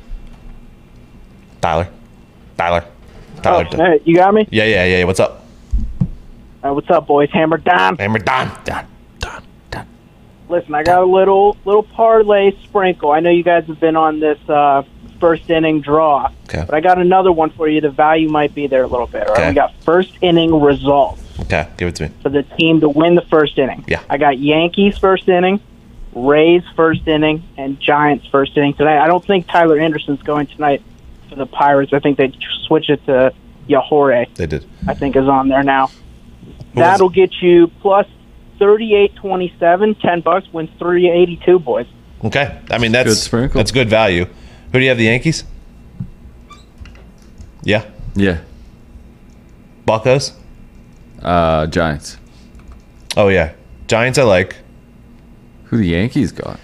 Tyler. Tyler. Tyler. Oh, hey, you got me? Yeah, yeah, yeah. What's up? Uh, what's up, boys? Hammer down. Hammer down. Down. Listen, I got a little little parlay sprinkle. I know you guys have been on this uh, first inning draw, Okay. but I got another one for you. The value might be there a little bit. All right? Okay. We got first inning results Okay, give it to me. for the team to win the first inning. Yeah. I got Yankees first inning, Rays first inning, and Giants first inning tonight. I don't think Tyler Anderson's going tonight for the Pirates. I think they switch it to Yahore. They did. I think is on there now. Who That'll get you plus thirty-eight twenty-seven, ten bucks, wins three eighty-two, boys. Okay. I mean, that's Good sprinkle. that's good value. Who do you have, the Yankees? Yeah. Yeah. Buccos? Uh, Giants. Oh, yeah. Giants I like. Who the Yankees got?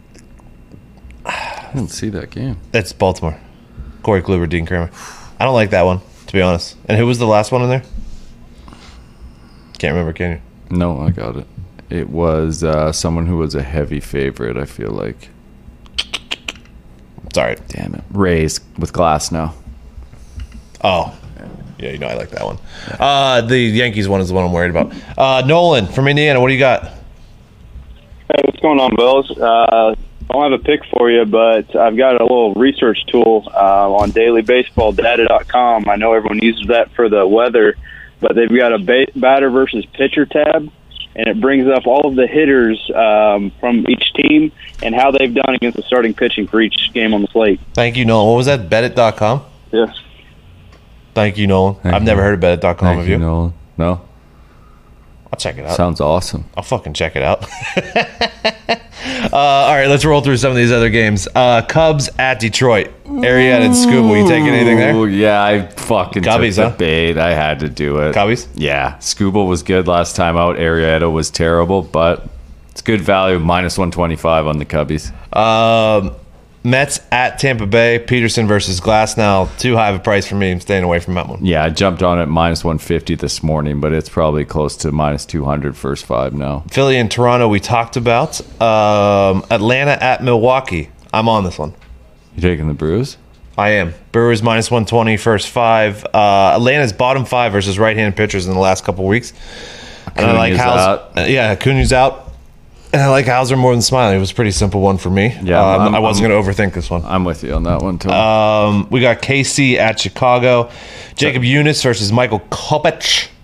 I didn't see that game. That's Baltimore. Corey Kluber, Dean Kramer. I don't like that one, to be honest. And who was the last one in there? Can't remember, can you? No, I got it. It was uh, someone who was a heavy favorite, I feel like. It's all right. Damn it. Rays with Glass now. Oh. Yeah, you know I like that one. Uh, the Yankees one is the one I'm worried about. Uh, Nolan from Indiana, what do you got? Hey, what's going on, Bills? Uh, I don't have a pick for you, but I've got a little research tool uh, on daily baseball data dot com. I know everyone uses that for the weather, but they've got a ba- batter versus pitcher tab, and it brings up all of the hitters um, from each team and how they've done against the starting pitching for each game on the slate. Thank you, Nolan. What was that? bet it dot com? Yes. Thank you, Nolan. Thank I've you. never heard of bet it dot com. Thank Have you? Nolan. No? I'll check it out. Sounds awesome. I'll fucking check it out. uh, all right, let's roll through some of these other games. Uh, Cubs at Detroit. Arietta and Scuba. You taking anything there? Oh, yeah, I fucking Cubbies, took huh? the bait. I had to do it. Cubbies? Yeah. Scuba was good last time out. Arietta was terrible, but it's good value. Minus one twenty-five on the Cubbies. Um, Mets at Tampa Bay. Peterson versus Glass. Now, too high of a price for me. I'm staying away from that one. Yeah, I jumped on it minus one fifty this morning, but it's probably close to minus two hundred first five now. Philly and Toronto we talked about. Um, Atlanta at Milwaukee. I'm on this one. You taking the Brews? I am. Brewers minus one twenty first five. Uh, Atlanta's bottom five versus right-handed pitchers in the last couple weeks. And I like Acuña's Hauser. out. Uh, yeah, Acuña's out. And I like Hauser more than Smiley. It was a pretty simple one for me. Yeah, um, I'm- I wasn't I'm- going to overthink this one. I'm with you on that one, too. Um, we got K C at Chicago. Jacob Eunice versus Michael Kopech.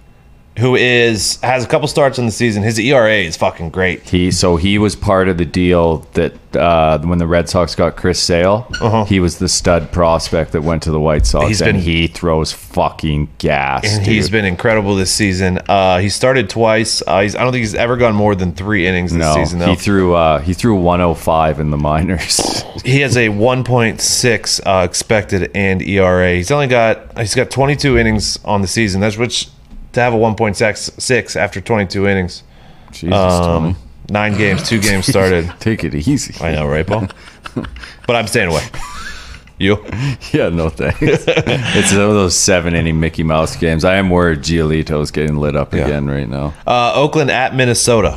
who is has a couple starts in the season. His E R A is fucking great. He so he was part of the deal that uh, when the Red Sox got Chris Sale, Uh-huh. he was the stud prospect that went to the White Sox. He's and been- he throws fucking gas. And dude. he's been incredible this season. Uh, he started twice. Uh, he's, I don't think he's ever gone more than three innings this no, season. Though he threw uh, he threw one oh five in the minors. he has a one point six uh, expected and E R A. He's only got he's got twenty-two innings on the season. That's which to have a one point six after twenty-two innings. Jesus, um, nine games, two games started. Take it easy. I know, right, Paul? But I'm staying away. You? Yeah, no thanks. It's one of those seven inning Mickey Mouse games. I am worried Giolito's getting lit up Yeah. again right now. Uh, Oakland at Minnesota.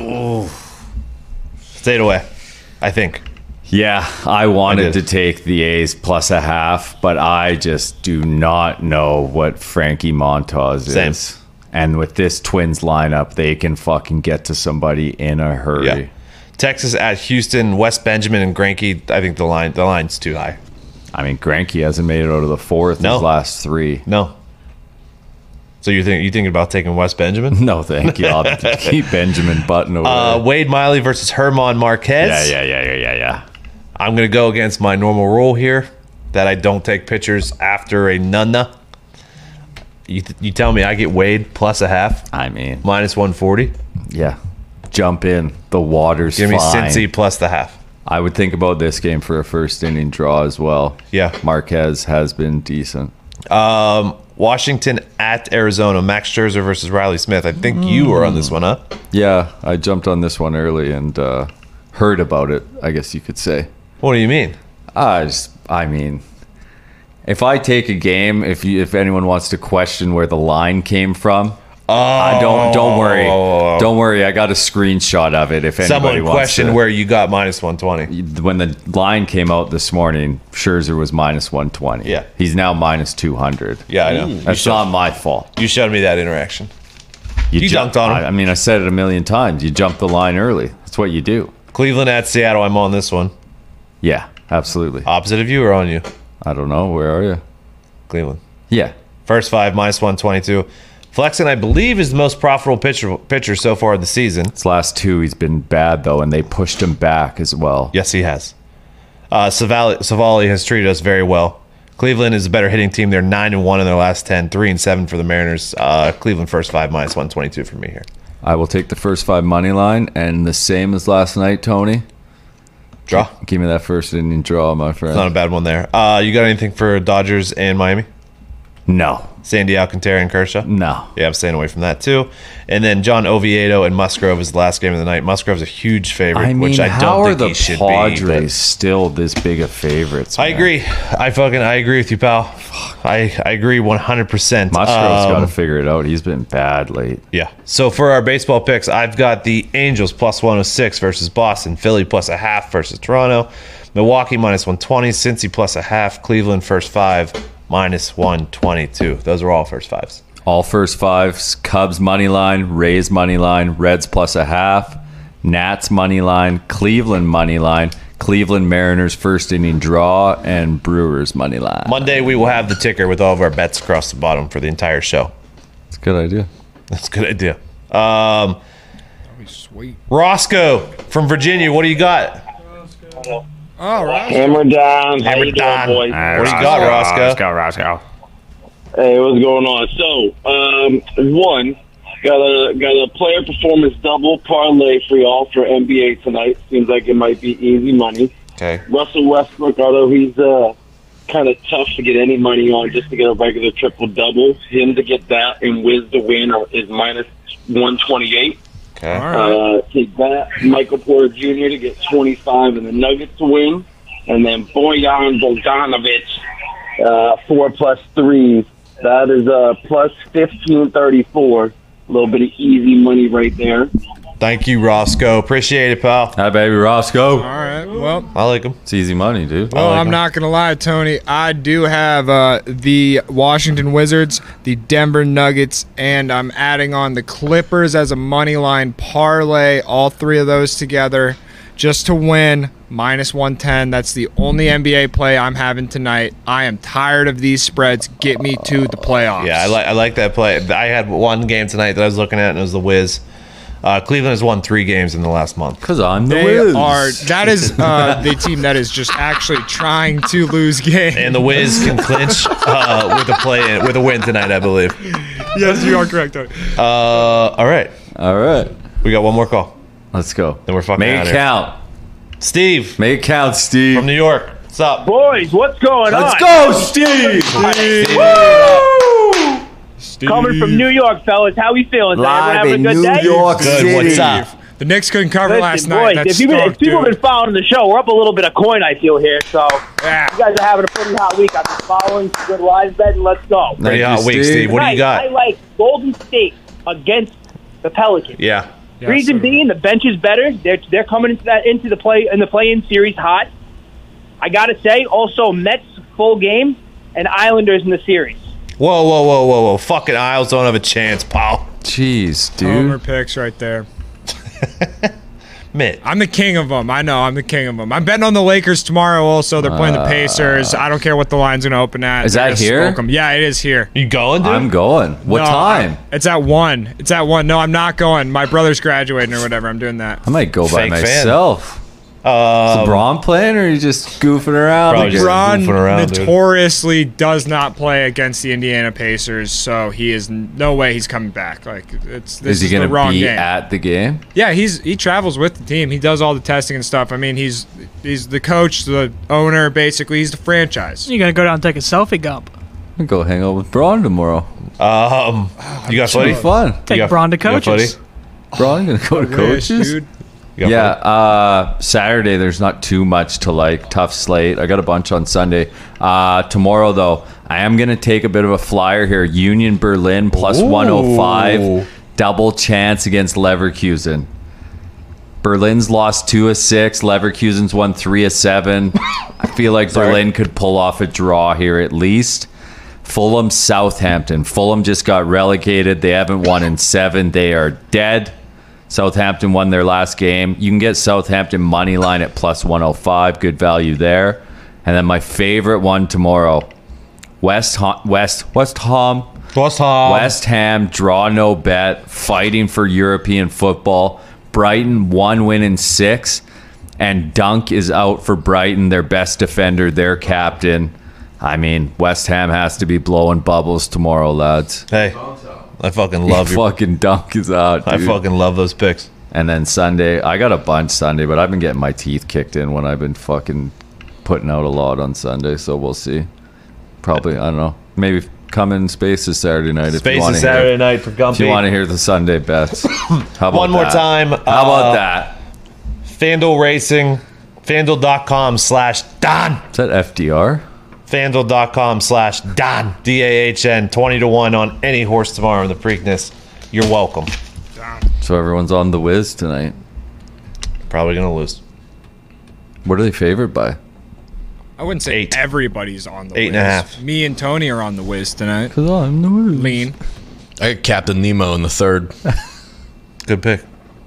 Stayed away, I think. Yeah, I wanted I did. to take the A's plus a half, but I just do not know what Frankie Montas Same. is. And with this Twins lineup, they can fucking get to somebody in a hurry. Yeah. Texas at Houston, West Benjamin and Greinke. I think the line the line's too high. I mean, Greinke hasn't made it out of the fourth No. his last three. No. So you think you thinking about taking West Benjamin? No, thank you. I'll keep Benjamin Button away. Uh, Wade Miley versus Herman Marquez. yeah, yeah, yeah, yeah, yeah, yeah. I'm going to go against my normal rule here that I don't take pitchers after a nunna. You, th- you tell me I get Wade plus a half, I mean, minus one forty. yeah. Jump in. The water's Give me fine. Cincy plus the half. I would think about this game for a first inning draw as well. Yeah. Marquez has been decent. Um, Washington at Arizona. Max Scherzer versus Riley Smith. I think you were on this one, huh? Yeah, I jumped on this one early and uh, heard about it, I guess you could say. What do you mean? I just, I mean, if I take a game, if you, if anyone wants to question where the line came from, Oh, I don't. Don't worry. Don't worry. I got a screenshot of it. If anybody Someone wants questioned to, where you got minus one twenty. when the line came out this morning, Scherzer was minus one twenty. Yeah. he's now minus two hundred. Yeah, I know. You That's showed- not my fault. You showed me that interaction. You, You dunked on him. I, I mean, I said it a million times. You jump the line early. That's what you do. Cleveland at Seattle. I'm on this one. Yeah, absolutely. Opposite of you or on you? I don't know. Where are you? Cleveland. Yeah. First five, minus one twenty-two. Flexen, I believe, is the most profitable pitcher pitcher so far in the season. His last two, he's been bad, though, and they pushed him back as well. Yes, he has. Uh, Savali, Savali has treated us very well. Cleveland is a better hitting team. They're nine and one in their last ten, three and seven for the Mariners. Uh, Cleveland first five, minus one twenty-two for me here. I will take the first five money line, and the same as last night, Tony. Draw. Give me that first inning draw, my friend. Not a bad one there. Uh, you got anything for Dodgers and Miami? No. Sandy Alcantara and Kershaw? No. Yeah, I'm staying away from that too. And then John Oviedo and Musgrove is the last game of the night. Musgrove's a huge favorite, I mean, which I how don't are think the he should Padres be. but- still this big of favorites? I man? agree. I fucking I agree with you, pal. I, I agree one hundred percent. Musgrove's got Um, to figure it out. He's been bad late. Yeah. So for our baseball picks, I've got the Angels plus one oh six versus Boston, Philly plus a half versus Toronto, Milwaukee minus one twenty, Cincy plus a half, Cleveland first five minus one twenty-two. Those are all first fives. All first fives, Cubs money line, Rays money line, Reds plus a half, Nats money line, Cleveland money line, Cleveland Mariners first inning draw, and Brewers money line. Monday we will have the ticker with all of our bets across the bottom for the entire show. That's a good idea. That's a good idea. Um, That'd be sweet. Roscoe from Virginia, what do you got? All right. Hammer down. How Hammer you down. doing, boys? What do you got, Roscoe? Roscoe. Hey, what's going on? So, um, one, got a got a player performance double parlay for y'all for N B A tonight. Seems like it might be easy money. Okay. Russell Westbrook, although he's uh, kind of tough to get any money on, just to get a regular triple double, him to get that and Wiz to win is minus one twenty eight. Okay. All right. Uh, take that. Michael Porter Junior to get twenty-five and the Nuggets to win. And then Bojan Bogdanovic, uh, four plus threes. That is uh, plus fifteen thirty-four. A little bit of easy money right there. Thank you, Roscoe. Appreciate it, pal. Hi, baby, Roscoe. All right. Well, I like him. It's easy money, dude. well, like I'm him. not gonna lie, Tony. I do have uh, the Washington Wizards, the Denver Nuggets, and I'm adding on the Clippers as a money line parlay. All three of those together just to win, minus one ten. That's the only N B A play I'm having tonight. I am tired of these spreads. Get me to the playoffs. Yeah, I like I like that play. I had one game tonight that I was looking at, and it was the Wiz. Uh, Cleveland has won three games in the last month. Because I'm the They Wiz. are. That is uh, the team that is just actually trying to lose games. And the Wiz can clinch uh, with a play with a win tonight, I believe. Yes, you are correct. Tony. Uh, all right, All right. we got one more call. Let's go. Then we're fucking Make out it here. count. Steve Make it count, Steve. from New York. What's up? Boys, what's going Let's on? go, Steve. Woo! Coming from New York, fellas. How we feeling? Live Everyone in having a New good day? York Good. City. What's up? The Knicks couldn't cover Listen, last boys, night. That's if, you've been, stunk, if people have dude. been following the show, we're up a little bit of coin, I feel, here. So Yeah. you guys are having a pretty hot week. I've been following some good live betting. Let's go. Pretty Thank hot you, week, Steve. Steve. What do you Tonight, I got? like Golden State against the Pelicans. Yeah. Yeah, Reason so- being, the bench is better. They're they're coming into that into the play in the play-in series hot. I gotta say, also Mets full game and Islanders in the series. Whoa, whoa, whoa, whoa, whoa! Fucking Isles don't have a chance, pal. Jeez, Homer dude. picks right there. Mitt. I'm the king of them. I know. I'm the king of them. I'm betting on the Lakers tomorrow. Also, they're playing the Pacers. I don't care what the line's gonna open at. Is They're that gonna here? smoke 'em. Yeah, it is here. You going, dude? I'm going. What No, time? I- it's at one. It's at one. No, I'm not going. My brother's graduating or whatever. I'm doing that. I might go by Fake fan. myself. Um, LeBron playing, or are you just goofing around? Probably just LeBron goofing around, dude. notoriously does not play against the Indiana Pacers, so he is no way he's coming back. Like it's this Is he is going the wrong to be game. at the game? Yeah, he's he travels with the team. He does all the testing and stuff. I mean, he's he's the coach, the owner, basically. He's the franchise. You gotta go down and take a selfie gump. I'm gonna go hang out with Braun tomorrow. um, you got It'll footy? be fun. Take got- Braun to you got coaches. footy? Braun gonna go to Wish, coaches. dude. You got Yeah, footy? uh, Saturday there's not too much to like. Tough slate. I got a bunch on Sunday. Uh, tomorrow though, I am gonna take a bit of a flyer here. Union Berlin plus one oh five, double chance against Leverkusen. Berlin's lost two of six. Leverkusen's won three of seven. I feel like Berlin could pull off a draw here at least. Fulham, Southampton. Fulham just got relegated. They haven't won in seven. They are dead. Southampton won their last game. You can get Southampton money line at plus one oh five. Good value there. And then my favorite one tomorrow, West Ham, West West Ham, West Ham. West Ham draw no bet, fighting for European football. Brighton one win in six, and Dunk is out for Brighton, their best defender, their captain. I mean, West Ham has to be blowing bubbles tomorrow, lads. Hey, I fucking love your. Fucking Dunk is out, I dude. fucking love those picks. And then Sunday, I got a bunch Sunday, but I've been getting my teeth kicked in when I've been fucking putting out a lot on Sunday, so we'll see. Probably, I don't know. Maybe come in Spaces Saturday night if you Space want is to Saturday hear. night for If Gumpy. you want to hear the Sunday bets. How about One more that? time. How about uh, that? FanDuel Racing, FanDuel.com slash Don. Is that F D R? FanDuel.com slash Don. D A H N. twenty to one on any horse tomorrow in the Preakness. You're welcome. So everyone's on the whiz tonight. Probably going to lose. What are they favored by? I wouldn't say Eight. everybody's on the Eight whiz. and a half. Me and Tony are on the whiz tonight. Because I'm the whiz. Lean. I got Captain Nemo in the third. Good pick.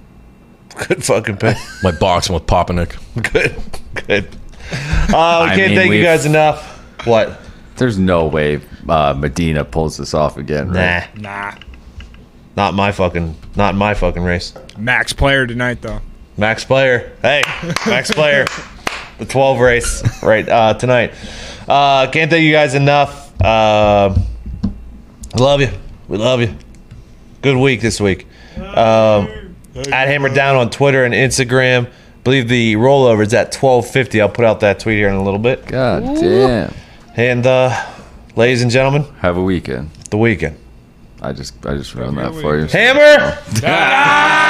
Good fucking pick. My boxing with Popenick. Good. Good. Uh, we I can't mean, thank you we've- guys enough. What? There's no way uh, Medina pulls this off again, right? Nah. Nah. Not my fucking, not my fucking race. Max player tonight, though. Max Player. Hey, Max Player. The twelve race right uh, tonight. Uh, can't thank you guys enough. Uh, I love you. We love you. Good week this week. Um, at Hammer Down on Twitter and Instagram. I believe the rollover is at twelve fifty. I'll put out that tweet here in a little bit. God damn. And uh, ladies and gentlemen, Have a weekend. the weekend. I just I just ruined that for you. Hammer!